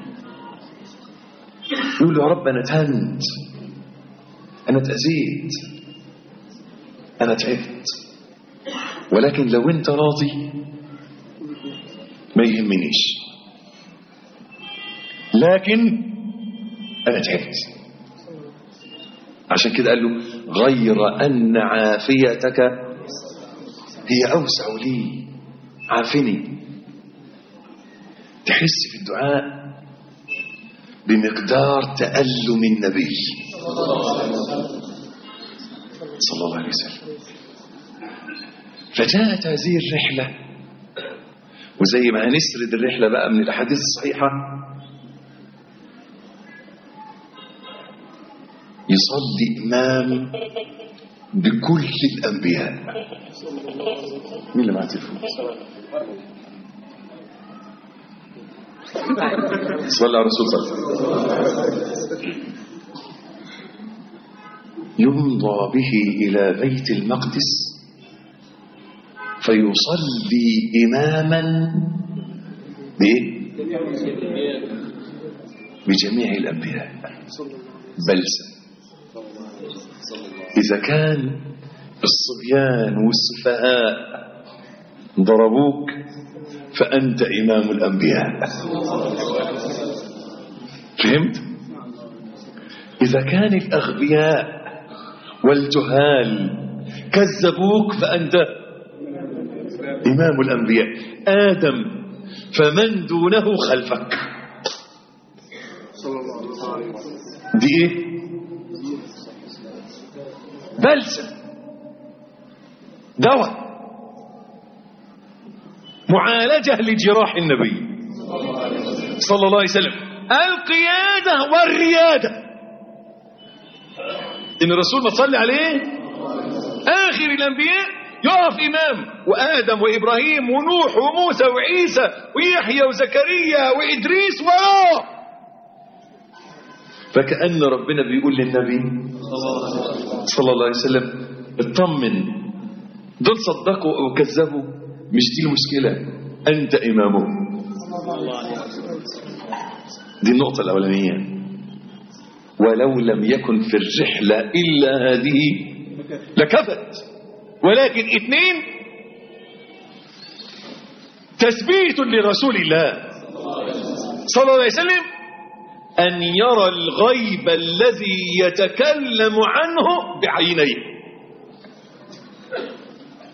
S4: يقول له يا رب أنا اتهنت، أنا اتأذيت، أنا تعبت، ولكن لو أنت راضي ما يهمنيش، لكن أنا تعبت. عشان كده قال له غير أن عافيتك هي أوسع لي. عافني. تحس في الدعاء بمقدار تألم النبي صلى الله عليه وسلم. فجاءت هذه الرحلة، وزي ما هنسرد الرحلة بقى من الأحاديث الصحيحة، يصلي إمام بكل الأنبياء. مين اللي معاه تليفون؟ صلى على الرسول صلى الله عليه وسلم. يمضى به إلى بيت المقدس فيصلي إماما بجميع الأنبياء بلسا. إذا كان الصبيان والسفهاء ضربوك فأنت إمام الأنبياء. فهمت؟ إذا كان الأغبياء والجهال كذبوك فأنت إمام الأنبياء. آدم فمن دونه خلفك. دي إيه؟ بلسم، دواء، معالجة لجراح النبي صلى الله عليه وسلم. القيادة والريادة. إن الرسول ما صلى عليه آخر الأنبياء يقف إمام، وآدم وإبراهيم ونوح وموسى وعيسى ويحيى وزكريا وإدريس وراه. فكأن ربنا بيقول للنبي صلى الله عليه وسلم اطمن، دول صدقوا أو كذبوا مش دي المشكلة، أنت إمامه. دي النقطة الأولانية. ولو لم يكن في الرحلة إلا هذه لكفت. ولكن اثنين، تثبيت لرسول الله صلى الله عليه وسلم أن يرى الغيب الذي يتكلم عنه بعينيه.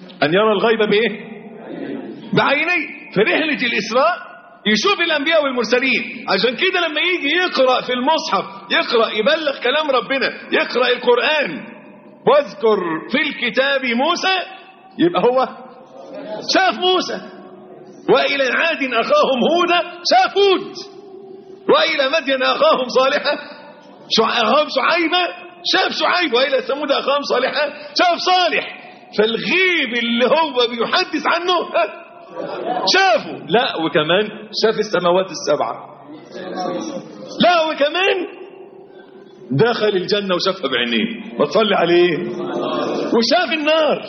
S4: أن يرى الغيب بإيه؟ بعينيه. في رحلة الإسراء يشوف الأنبياء والمرسلين. عشان كده لما يجي يقرأ في المصحف، يقرأ يبلغ كلام ربنا، يقرأ القرآن، واذكر في الكتاب موسى، يبقى هو شاف موسى. وإلى عاد أخاهم هودا شاف هود، وإلى مدين أخاهم صالحا أخاهم شعيبا شاف شعيب، وإلى ثمود أخاهم صالحا شاف صالح. فالغيب اللي هو بيحدث عنه شافه. لا وكمان شاف السماوات السبعة. لا وكمان دخل الجنة وشافها بعينيه، ما تصلي عليه. وشاف النار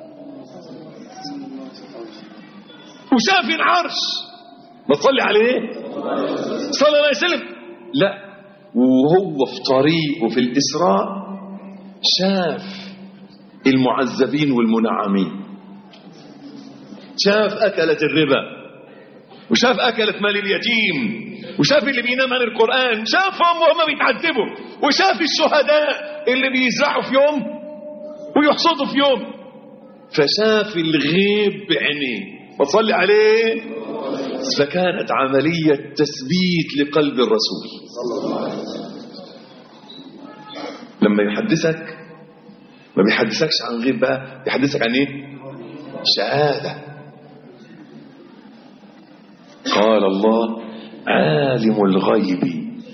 S4: وشاف العرش، ما تصلي عليه صلى الله عليه وسلم. لا وهو في طريقه في الإسراء شاف المعذبين والمنعمين، شاف أكلة الربا، وشاف أكلة مال اليتيم، وشاف اللي بينام عن القرآن، شافهم وهم بيتعذبوا، وشاف الشهداء اللي بيزرعوا في يوم ويحصدوا في يوم. فشاف الغيب بعينيه، فصلي عليه. فكانت عملية تثبيت لقلب الرسول. لما يحدثك ما بيحدثكش عن غيب بقى، يحدثك عن ايه؟ شهادة. قال الله عالم الغيب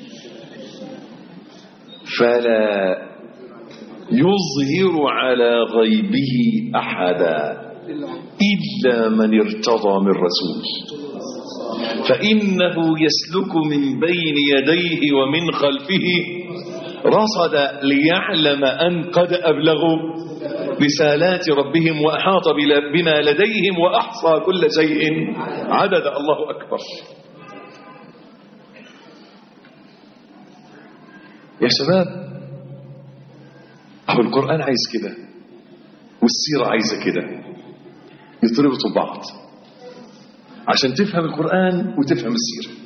S4: فلا يظهر على غيبه أحدا إلا من ارتضى من رسول، فإنه يسلك من بين يديه ومن خلفه رصدا ليعلم أن قد أبلغوا رسالات ربهم وأحاط بما لديهم وأحصى كل شيء عدد. الله أكبر. يا شباب أهو القرآن عايز كده، والسيرة عايزة كده، يتربطوا ببعض عشان تفهم القرآن وتفهم السيرة.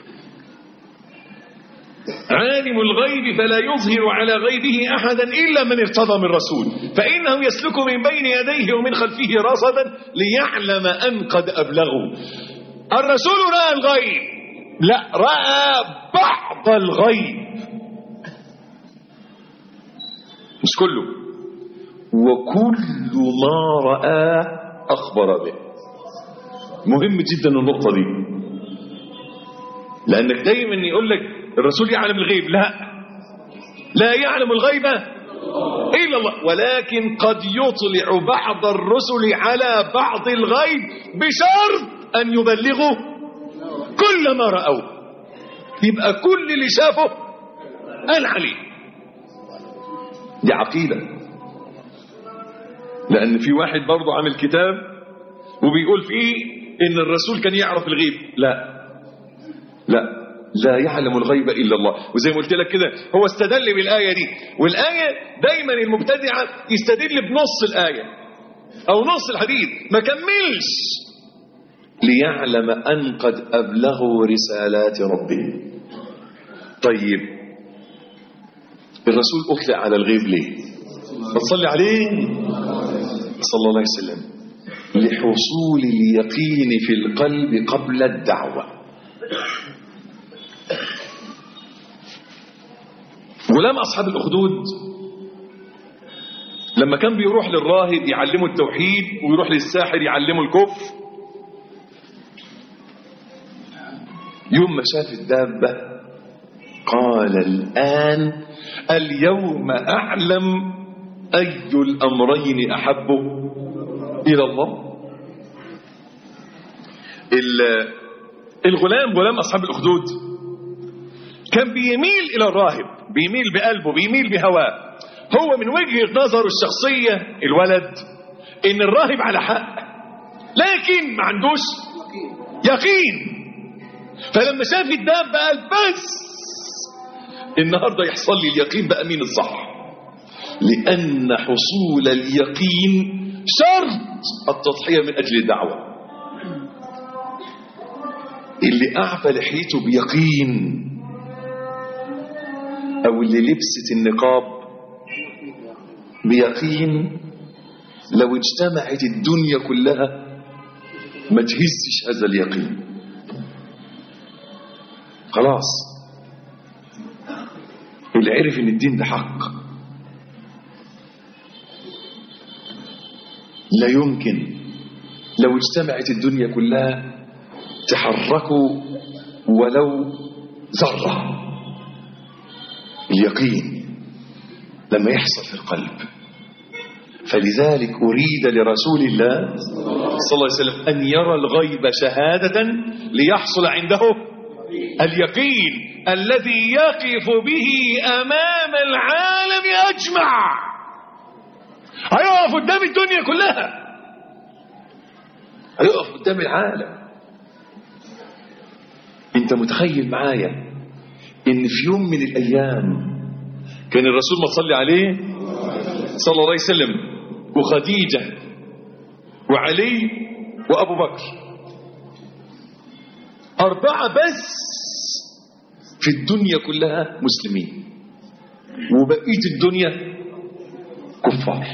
S4: عالم الغيب فلا يظهر على غيبه أحدا إلا من ارتضى من رسول، فإنه يسلك من بين يديه ومن خلفه رصدا ليعلم أن قد أبلغوا. الرسول رأى الغيب؟ لا، رأى بعض الغيب مش كله، وكل ما رآه أخبر به. مهم جدا النقطة دي، لأنك دايما يقول لك الرسول يعلم الغيب. لا يعلم الغيب إلا الله، ولكن قد يطلع بعض الرسل على بعض الغيب بشرط أن يبلغوا كل ما رأوه. يبقى كل اللي شافه قال عليه. دي عقيدة. لأن في واحد برضه عامل كتاب وبيقول فيه إن الرسول كان يعرف الغيب. لا يعلم الغيب إلا الله. وزي ما قلت لك كده هو استدل بالآية دي، والآية دايما المبتدعة يستدل بنص الآية أو نص الحديث، ما كملش. ليعلم أن قد أبلغوا رسالات ربهم. طيب الرسول أطلع على الغيب ليه؟ تصلي عليه صلى الله عليه وسلم. لحصول اليقين في القلب قبل الدعوة. غلام أصحاب الأخدود لما كان بيروح للراهب يعلمه التوحيد ويروح للساحر يعلمه الكفر، يوم ما شاف الدابة قال الآن اليوم أعلم أي الأمرين أحب إلى الله. الغلام غلام أصحاب الأخدود كان بيميل إلى الراهب، بيميل بقلبه، بيميل بهواه. هو من وجهة نظره الشخصية الولد إن الراهب على حق، لكن ما عندوش يقين. فلما شاف الدابة قال بس النهاردة يحصل لي اليقين بقى مين الصح، لأن حصول اليقين شرط التضحية من أجل الدعوة. اللي أعفى لحيته بيقين أو اللي لبست النقاب بيقين لو اجتمعت الدنيا كلها ما تهزش هذا اليقين. خلاص اللي عرف ان الدين ده حق لا يمكن لو اجتمعت الدنيا كلها تحركوا ولو ذرة. اليقين لما يحصل في القلب. فلذلك أريد لرسول الله صلى الله عليه وسلم أن يرى الغيب شهادة ليحصل عنده اليقين الذي يقف به أمام العالم أجمع. هيقف قدام الدنيا كلها، هيقف قدام العالم. انت متخيل معايا ان في يوم من الايام كان الرسول ما صلي عليه صلى الله عليه وسلم وخديجة وعلي وابو بكر 4 بس في الدنيا كلها مسلمين وبقية الدنيا كفار.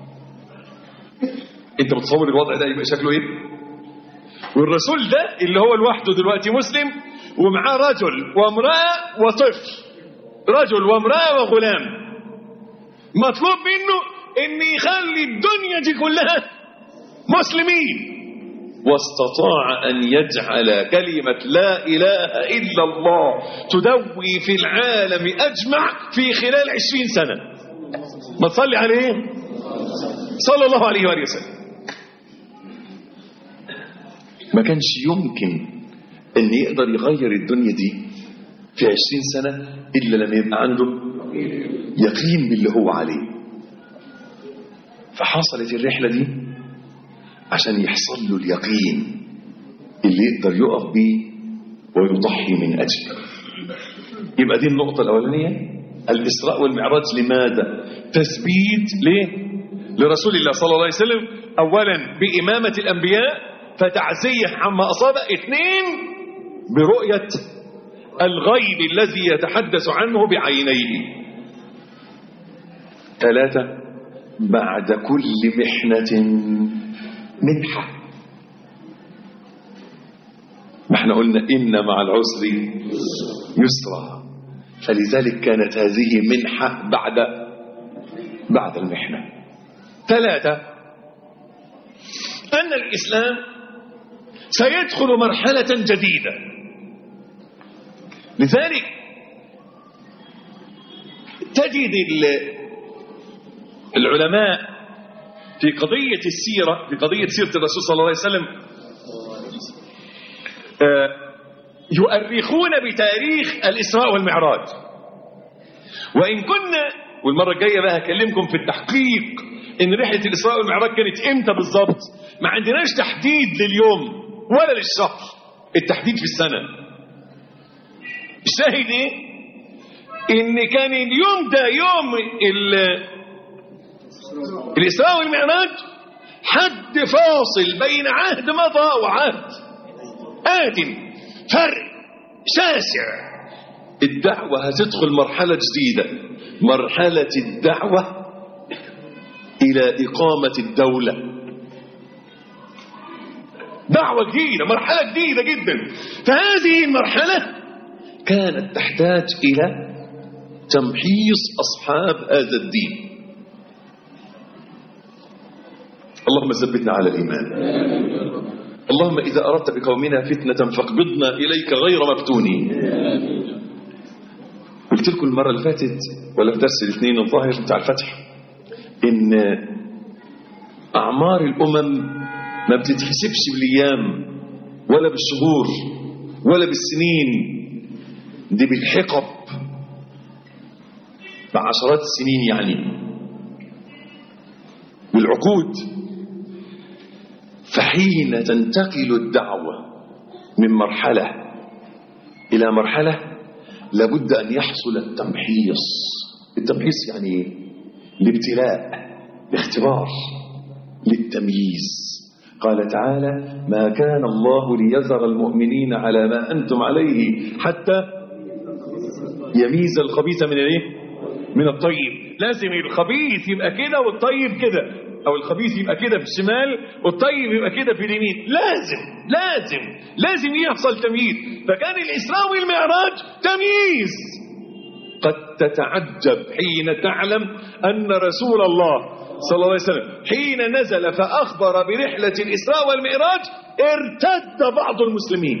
S4: انت متصور الوضع ده يبقى شكله ايه؟ والرسول ده اللي هو لوحده دلوقتي مسلم ومعاه رجل وامرأة وطفل، رجل وامرأة وغلام، مطلوب منه ان يخلي الدنيا دي كلها مسلمين. واستطاع ان يجعل كلمة لا اله الا الله تدوي في العالم اجمع في خلال 20 سنة. ما تصلي عليه صلى الله عليه وآله وسلم. ما كانش يمكن ان يقدر يغير الدنيا دي في 20 سنة الا لما يبقى عنده يقين باللي هو عليه. فحصلت الرحلة دي عشان يحصل له اليقين اللي يقدر يقف بيه ويضحي من اجله. يبقى دي النقطة الاولانية، الاسراء والمعراج. لماذا؟ تثبيت ليه؟ لرسول الله صلى الله عليه وسلم. اولا بامامة الانبياء فتعزيه عما أصاب. 2 برؤية الغيب الذي يتحدث عنه بعينيه. 3 بعد كل محنة منحة. ما احنا قلنا إن مع العسر يسرا، فلذلك كانت هذه منحة بعد المحنة. 3 أن الإسلام سيدخل مرحلة جديدة. لذلك تجد العلماء في قضية السيرة، في قضية سيرة الرسول صلى الله عليه وسلم يؤرخون بتاريخ الإسراء والمعراج. وإن كنا، والمرة الجاية بقى هكلمكم في التحقيق إن رحلة الإسراء والمعراج كانت إمتى بالضبط. ما عندناش تحديد لليوم ولا للشهر، التحديد في السنة. الشاهد إيه؟ إن كان اليوم ده يوم الإسراء والمعراج حد فاصل بين عهد مضى وعهد آت، فرق شاسع. الدعوة هتدخل مرحلة جديدة، مرحلة الدعوة إلى إقامة الدولة. دعوة جديدة، مرحلة جديدة جدا. فهذه المرحلة كانت تحتاج إلى تمحيص أصحاب هذا الدين. اللهم ثبتنا على الإيمان. اللهم إذا أردت بقومنا فتنة فاقبضنا إليك غير مفتونين. قلت لكم المرة اللي فاتت ولا في درس الاثنين الظاهر بتاع الفتح إن أعمار الأمم ما بتتحسبش بالأيام ولا بالشهور ولا بالسنين، دي بالحقب، بعشرات السنين يعني، بالعقود. فحين تنتقل الدعوة من مرحلة إلى مرحلة لابد أن يحصل التمحيص. التمحيص يعني إيه؟ الابتلاء، الاختبار، للتمييز. قال تعالى: ما كان الله ليذر المؤمنين على ما أنتم عليه حتى يميز الخبيث من الايه؟ من الطيب. لازم الخبيث يبقى كده والطيب كده. او الخبيث يبقى كده في الشمال والطيب يبقى كده في اليمين. لازم يحصل تمييز. فكان الإسراء والمعراج تمييز. قد تتعجب حين تعلم أن رسول الله صلى الله عليه وسلم حين نزل فأخبر برحلة الإسراء والمعراج ارتد بعض المسلمين.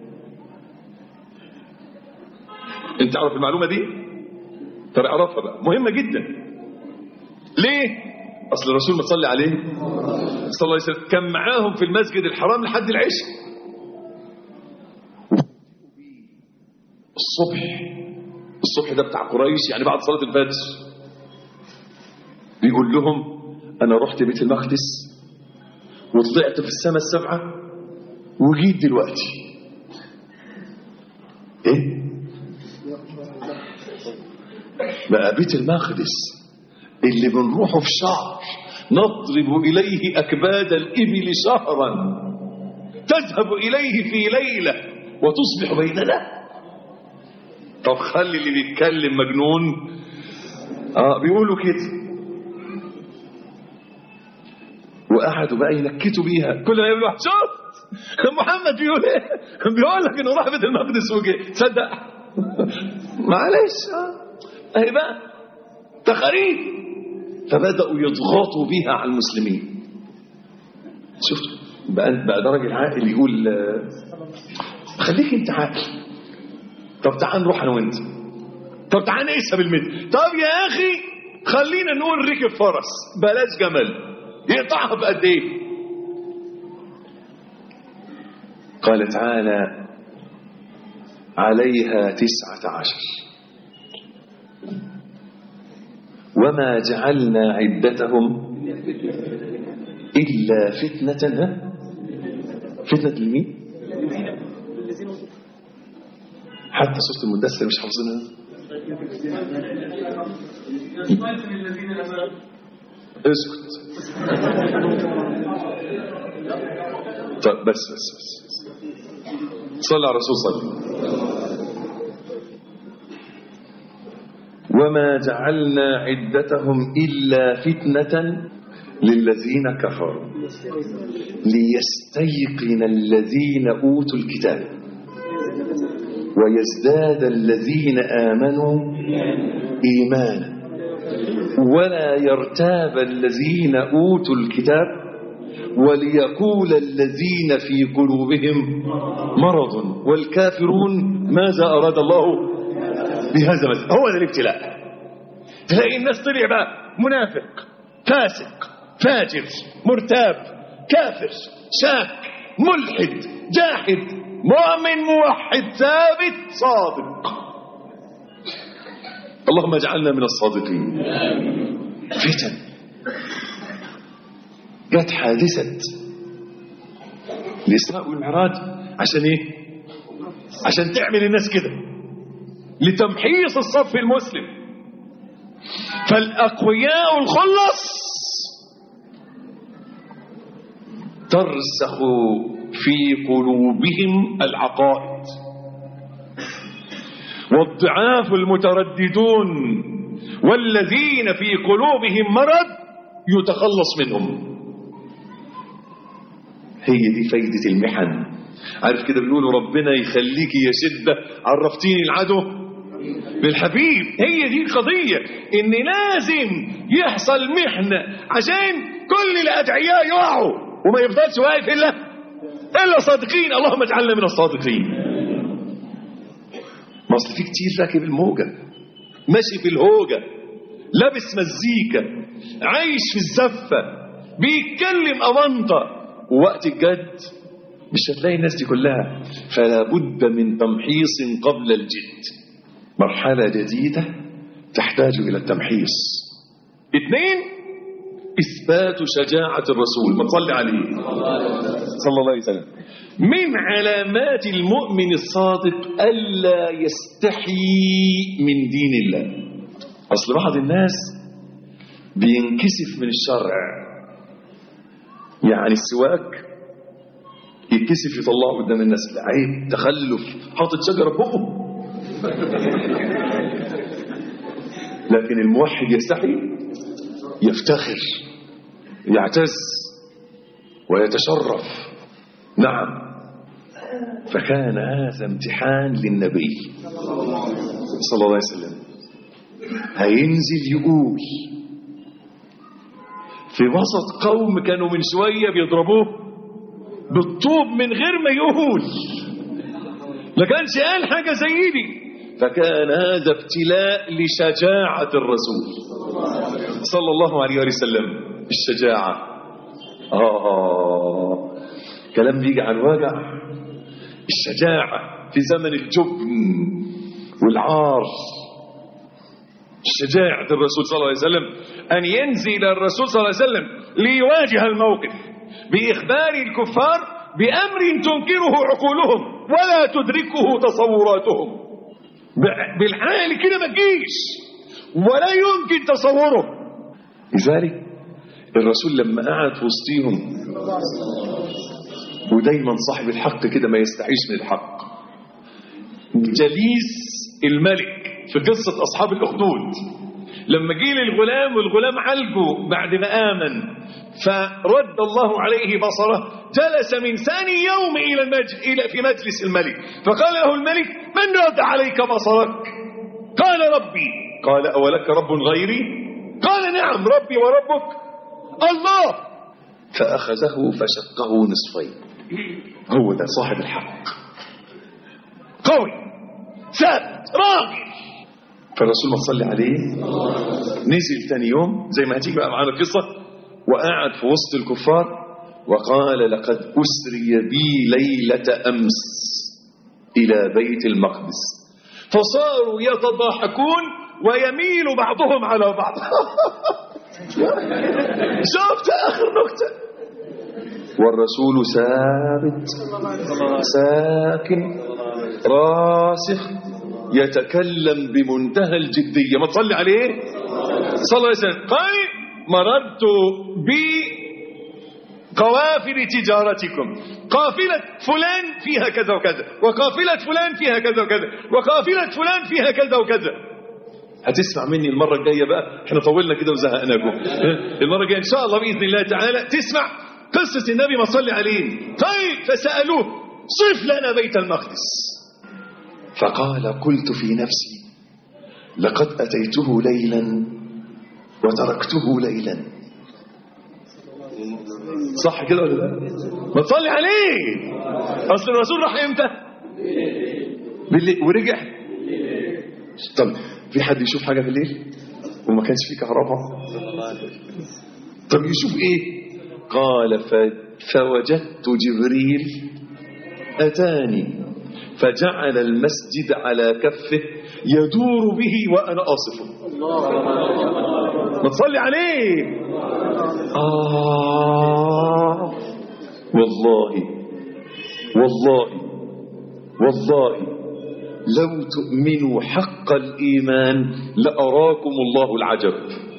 S4: انت عارف المعلومة دي؟ ترى اعرفها بقى، مهمة جدا. ليه؟ أصل الرسول مصلي عليه صلى الله عليه وسلم كان معاهم في المسجد الحرام لحد العشاء. الصبح ده بتاع قريش، يعني بعد صلاة الفجر، بيقول لهم أنا رحت بيت المقدس وطلعت في السماء السبعة وجيت دلوقتي. إيه؟ بقى بيت المقدس اللي بنروحه في شهر نضرب إليه أكباد الإبل شهرا تذهب إليه في ليلة وتصبح بيننا. طب خلي اللي بيتكلم مجنون. بيقولوا كده، وقعدوا بقى ينكتوا بيها. كل ما يقولوا شفت محمد بيقول ايه، بيقول لك انه راح بيت المقدس وجه. تصدق؟ معلش اهي بقى تخاريف. فبدأوا يضغطوا بيها على المسلمين. شفت بقى ده راجل عاقل يقول خليك انت عاقل. طب تعال نروح انا وانت، طب تعال نقيسها بالمتر. طب يا اخي خلينا نقول ركب فرس بلاش جمل، يقطعها بقد ايه؟ قال تعالى عليها 19 وما جعلنا عدتهم إلا فتنة. فتنة لمين؟ حتى سورة المدثر مش حافظينها. اسكت. طيب بس صلى على الرسول صلى. وما جعلنا عدتهم إلا فتنة للذين كفروا ليستيقن الذين أوتوا الكتاب ويزداد الذين آمنوا إيمانا ولا يرتاب الذين أوتوا الكتاب وليقول الذين في قلوبهم مرض والكافرون ماذا أراد الله بهذا مثلا. هو ده الابتلاء. تلاقي الناس طلع بقى منافق فاسق فاجر مرتاب كافر شاك ملحد جاحد مؤمن موحد ثابت صادق. اللهم اجعلنا من الصادقين. فتن جت حادثة الإسراء والمعراج عشان ايه؟ عشان تعمل الناس كده، لتمحيص الصف المسلم. فالأقوياء الخلص ترسخ في قلوبهم العقائد، والضعاف المترددون والذين في قلوبهم مرض يتخلص منهم. هي دي فايدة المحن. عارف كده بيقولوا ربنا يخليك يا شدة عرفتيني العدو بالحبيب. هي دي القضية، ان لازم يحصل محنة عشان كل الأدعياء يقعوا وما يفضلش واقف إلا صادقين. اللهم اجعلنا من الصادقين. ما اصل في كتير راكب الموجة ماشي في الهوجة لابس مزيكا عايش في الزفة بيتكلم أونطة، ووقت الجد مش هتلاقي الناس دي كلها. فلا بد من تمحيص قبل الجد. مرحلة جديدة تحتاج إلى التمحيص. 2 إثبات شجاعة الرسول ما تصلي عليه صلى الله عليه وسلم. من علامات المؤمن الصادق ألا يستحي من دين الله. أصل بعض الناس بينكسف من الشرع، يعني السواك يتكسف يطلعه قدام الناس، عيب تخلف حاطط شجرة بقه. لكن الموحد يستحي يفتخر يعتز ويتشرف. نعم. فكان هذا امتحان للنبي صلى الله عليه وسلم. هينزل يقول في وسط قوم كانوا من شوية بيضربوه بالطوب من غير ما يقول، ما كانش قال حاجة زي دي. فكان هذا ابتلاء لشجاعة الرسول صلى الله عليه وسلم. الشجاعة كلام بيجي عن وجع. الشجاعة في زمن الجبن والعار. شجاعة الرسول صلى الله عليه وسلم أن ينزل الرسول صلى الله عليه وسلم ليواجه الموقف بإخبار الكفار بأمر تنكره عقولهم ولا تدركه تصوراتهم. بالحال كده ما تجيش ولا يمكن تصوره. لذلك الرسول لما قعد في وسطيهم، ودايما صاحب الحق كده ما يستعيش من الحق، جليس الملك في قصة أصحاب الأخدود لما جه للغلام والغلام عالجه بعد ما آمن فرد الله عليه بصره، جلس من ثاني يوم إلى في مجلس الملك، فقال له الملك: من رد عليك بصرك؟ قال: ربي. قال: أولك رب غيري؟ قال: نعم ربي وربك الله. فأخذه فشقه نصفين. هو ده صاحب الحق، قوي ثابت راجل. فالرسول ما صلى عليه نزل ثاني يوم زي ما هتيجي بقى معانا القصة، وقعد في وسط الكفار وقال: لقد أسري بي ليلة أمس إلى بيت المقدس، فصاروا يتضاحكون ويميل بعضهم على بعض. شفت آخر نكتة؟ والرسول ثابت ساكن راسخ يتكلم بمنتهى الجدية. ما تصلي عليه صلى الله عليه وسلم. قال: مررت بقوافل تجارتكم، قافلة فلان فيها كذا وكذا، وقافلة فلان فيها كذا وكذا، وقافلة فلان فيها كذا وكذا. هتسمع مني المرة الجاية بقى، احنا طولنا كده وزهقناكم، المرة الجاية ان شاء الله بإذن الله تعالى تسمع قصة النبي ما صلي عليه. طيب فسألوه: صف لنا بيت المقدس. فقال: قلت في نفسي لقد أتيته ليلا وتركته ليلا. صح كده ولا لا؟ ما تصلي عليه. أصل الرسول راح امتى؟ بالليل ورجع. طب في حد يشوف حاجة بالليل وما كانش فيه كهرباء؟ طب يشوف ايه؟ قال: فوجدت جبريل أتاني فجعل المسجد على كفه يدور به وأنا أصفه. ما تصلي عليه. والله لو تؤمنوا حق الإيمان لأراكم الله العجب.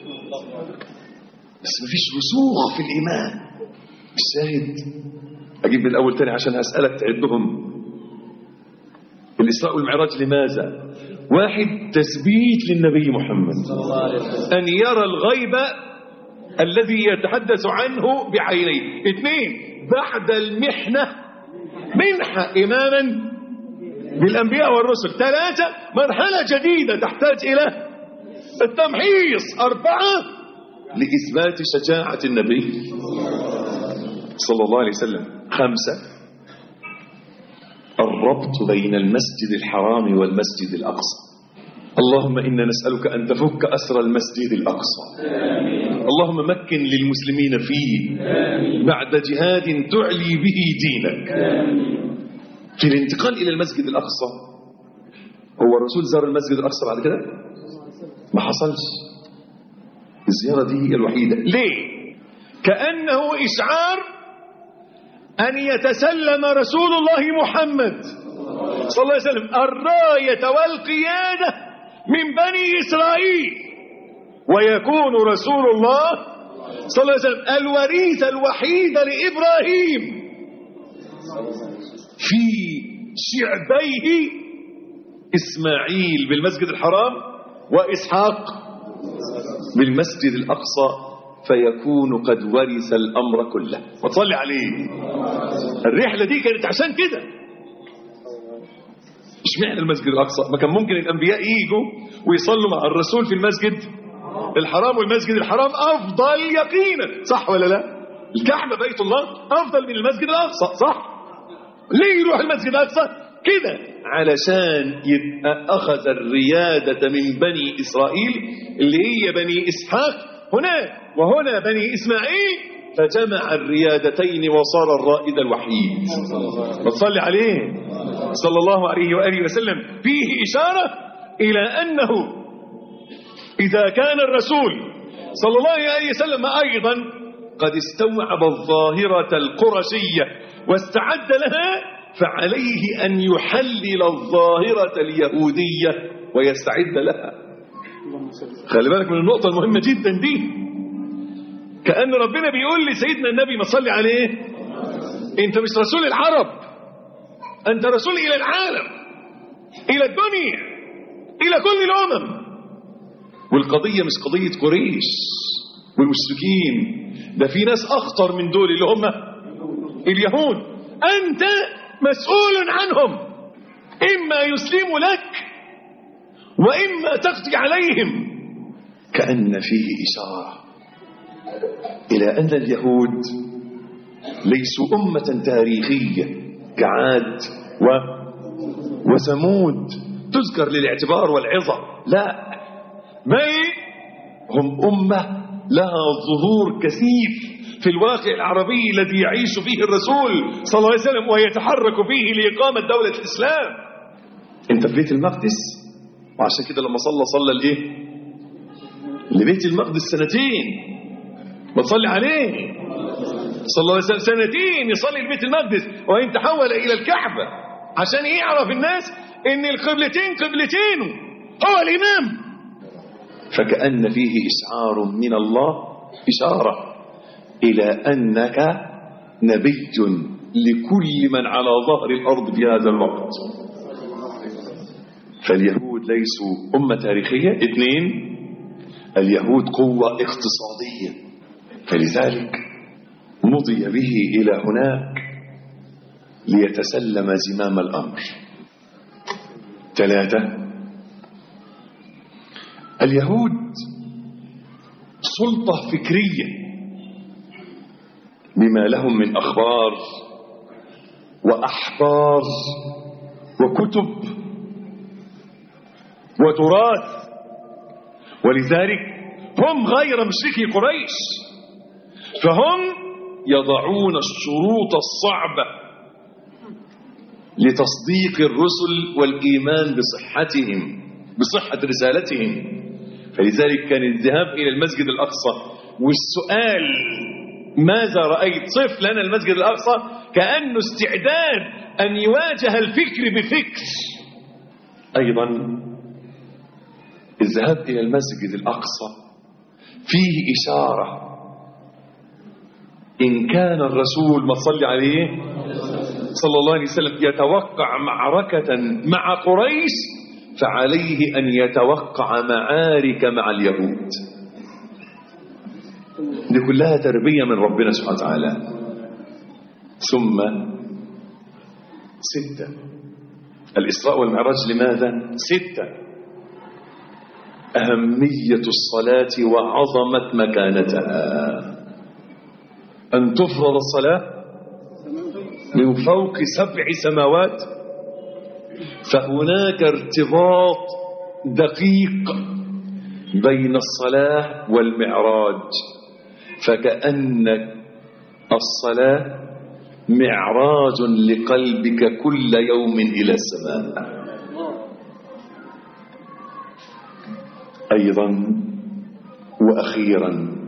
S4: بس مفيش رسوخ في الإيمان. الشاهد أجيب من الأول تاني عشان هسألك تعدهم. الإسراء والمعراج لماذا؟ واحد: تثبيت للنبي محمد أن يرى الغيب الذي يتحدث عنه بعينيه. اثنين: بعد المحنة منحة إماما بالأنبياء والرسل. ثلاثة: مرحلة جديدة تحتاج إلى التمحيص. أربعة: لإثبات شجاعة النبي صلى الله عليه وسلم. خمسة: الربط بين المسجد الحرام والمسجد الأقصى. اللهم إنا نسألك أن تفك أسر المسجد الأقصى. اللهم مكن للمسلمين فيه بعد جهاد تعلي به دينك. في الانتقال إلى المسجد الأقصى، هو الرسول زار المسجد الأقصى بعد كده؟ ما حصلش. الزيارة دي هي الوحيدة. ليه؟ كأنه إشعار أن يتسلم رسول الله محمد صلى الله عليه وسلم الراية والقيادة من بني إسرائيل، ويكون رسول الله صلى الله عليه وسلم الوريث الوحيد لإبراهيم في شعبيه إسماعيل بالمسجد الحرام وإسحاق بالمسجد الأقصى فيكون قد ورث الأمر كله. وتصلي عليه. الرحلة دي كانت عشان كده. اشمعنى المسجد الأقصى؟ ما كان ممكن الأنبياء ييجوا ويصلوا مع الرسول في المسجد الحرام، والمسجد الحرام أفضل يقينا، صح ولا لا؟ الكعبة بيت الله أفضل من المسجد الأقصى، صح؟ ليه يروح المسجد الأقصى؟ كده علشان يبقى أخذ الريادة من بني إسرائيل اللي هي بني إسحاق هناك، وهنا بني إسماعيل، فجمع الريادتين وصار الرائد الوحيد. وتصلي عليه صلى الله عليه وآله وسلم. فيه إشارة إلى أنه إذا كان الرسول صلى الله عليه وسلم أيضا قد استوعب الظاهرة القرشية واستعد لها، فعليه أن يحلل الظاهرة اليهودية ويستعد لها. خلي بالك من النقطة المهمة جدا دي. كأن ربنا بيقول لسيدنا النبي ما صلي عليه: انت مش رسول العرب، انت رسول الى العالم، الى الدنيا، الى كل الامم. والقضية مش قضية قريش والمشركين، ده في ناس اخطر من دول اللي هم اليهود. انت مسؤول عنهم، اما يسلموا لك واما تقضي عليهم. كأن فيه إشارة إلى أن اليهود ليسوا أمة تاريخية كعاد وثمود تذكر للاعتبار والعظة، لا، بل هم أمة لها ظهور كثيف في الواقع العربي الذي يعيش فيه الرسول صلى الله عليه وسلم ويتحرك فيه لإقامة دولة الإسلام. انت في بيت المقدس، وعشان كده لما صلى لإيه؟ لبيت المقدس سنتين. بتصلي عليه صلى الله عليه وسلم سنتين يصلي لبيت المقدس، وإن تحول إلى الكعبة عشان يعرف الناس إن القبلتين قبلتينه، هو الإمام. فكأن فيه إشعار من الله، إشارة إلى أنك نبي لكل من على ظهر الأرض في هذا الوقت. فاليهود ليسوا أمة تاريخية. 2، اليهود قوة اقتصادية، فلذلك مضي به إلى هناك ليتسلم زمام الأمر. 3، اليهود سلطة فكرية بما لهم من أخبار وأحبار وكتب وتراث، ولذلك هم غير مشركي قريش، فهم يضعون الشروط الصعبة لتصديق الرسل والإيمان بصحتهم، بصحة رسالتهم. فلذلك كان الذهاب إلى المسجد الأقصى والسؤال ماذا رأيت؟ صف لنا المسجد الأقصى، كأنه استعداد أن يواجه الفكر بفكر. أيضا الذهاب إلى المسجد الأقصى فيه إشارة، إن كان الرسول ما صلى عليه صلى الله عليه وسلم يتوقع معركة مع قريش، فعليه أن يتوقع معارك مع اليهود. دي كلها تربية من ربنا سبحانه وتعالى. ثم 6، الإسراء والمعراج. لماذا 6؟ أهمية الصلاة وعظمة مكانتها. أن تفرض الصلاة من فوق 7 سماوات، فهناك ارتباط دقيق بين الصلاة والمعراج، فكأن الصلاة معراج لقلبك كل يوم إلى السماء. أيضا وأخيرا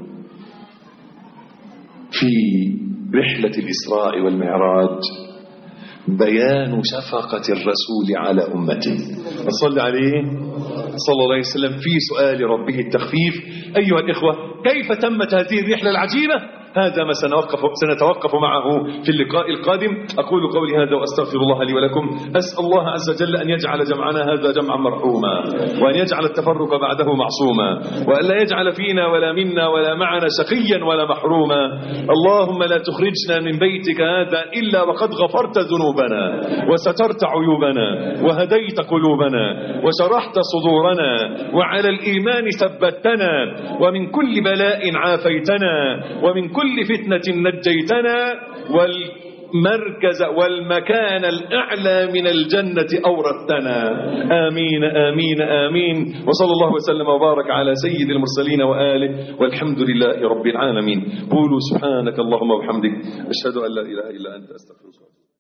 S4: في رحلة الإسراء والمعراج بيان شفقة الرسول على أمته. صلى عليه صلى الله عليه وسلم في سؤال ربه التخفيف. أيها الإخوة، كيف تمت هذه الرحلة العجيبة؟ هذا ما سنتوقف معه في اللقاء القادم. أقول قولي هذا وأستغفر الله لي ولكم. أسأل الله عز وجل أن يجعل جمعنا هذا جمعا مرحوما، وأن يجعل التفرق بعده معصوما، وأن لا يجعل فينا ولا منا ولا معنا شقيا ولا محروما. اللهم لا تخرجنا من بيتك هذا إلا وقد غفرت ذنوبنا وسترت عيوبنا وهديت قلوبنا وشرحت صدورنا وعلى الإيمان ثبتنا ومن كل بلاء عافيتنا ومن كل فتنة نجيتنا والمركز والمكان الأعلى من الجنة أورثتنا. آمين آمين آمين. وصلى الله وسلم وبارك على سيد المرسلين وآله والحمد لله رب العالمين. قولوا سبحانك اللهم وبحمدك أشهد أن لا إله إلا أنت أستغفرك.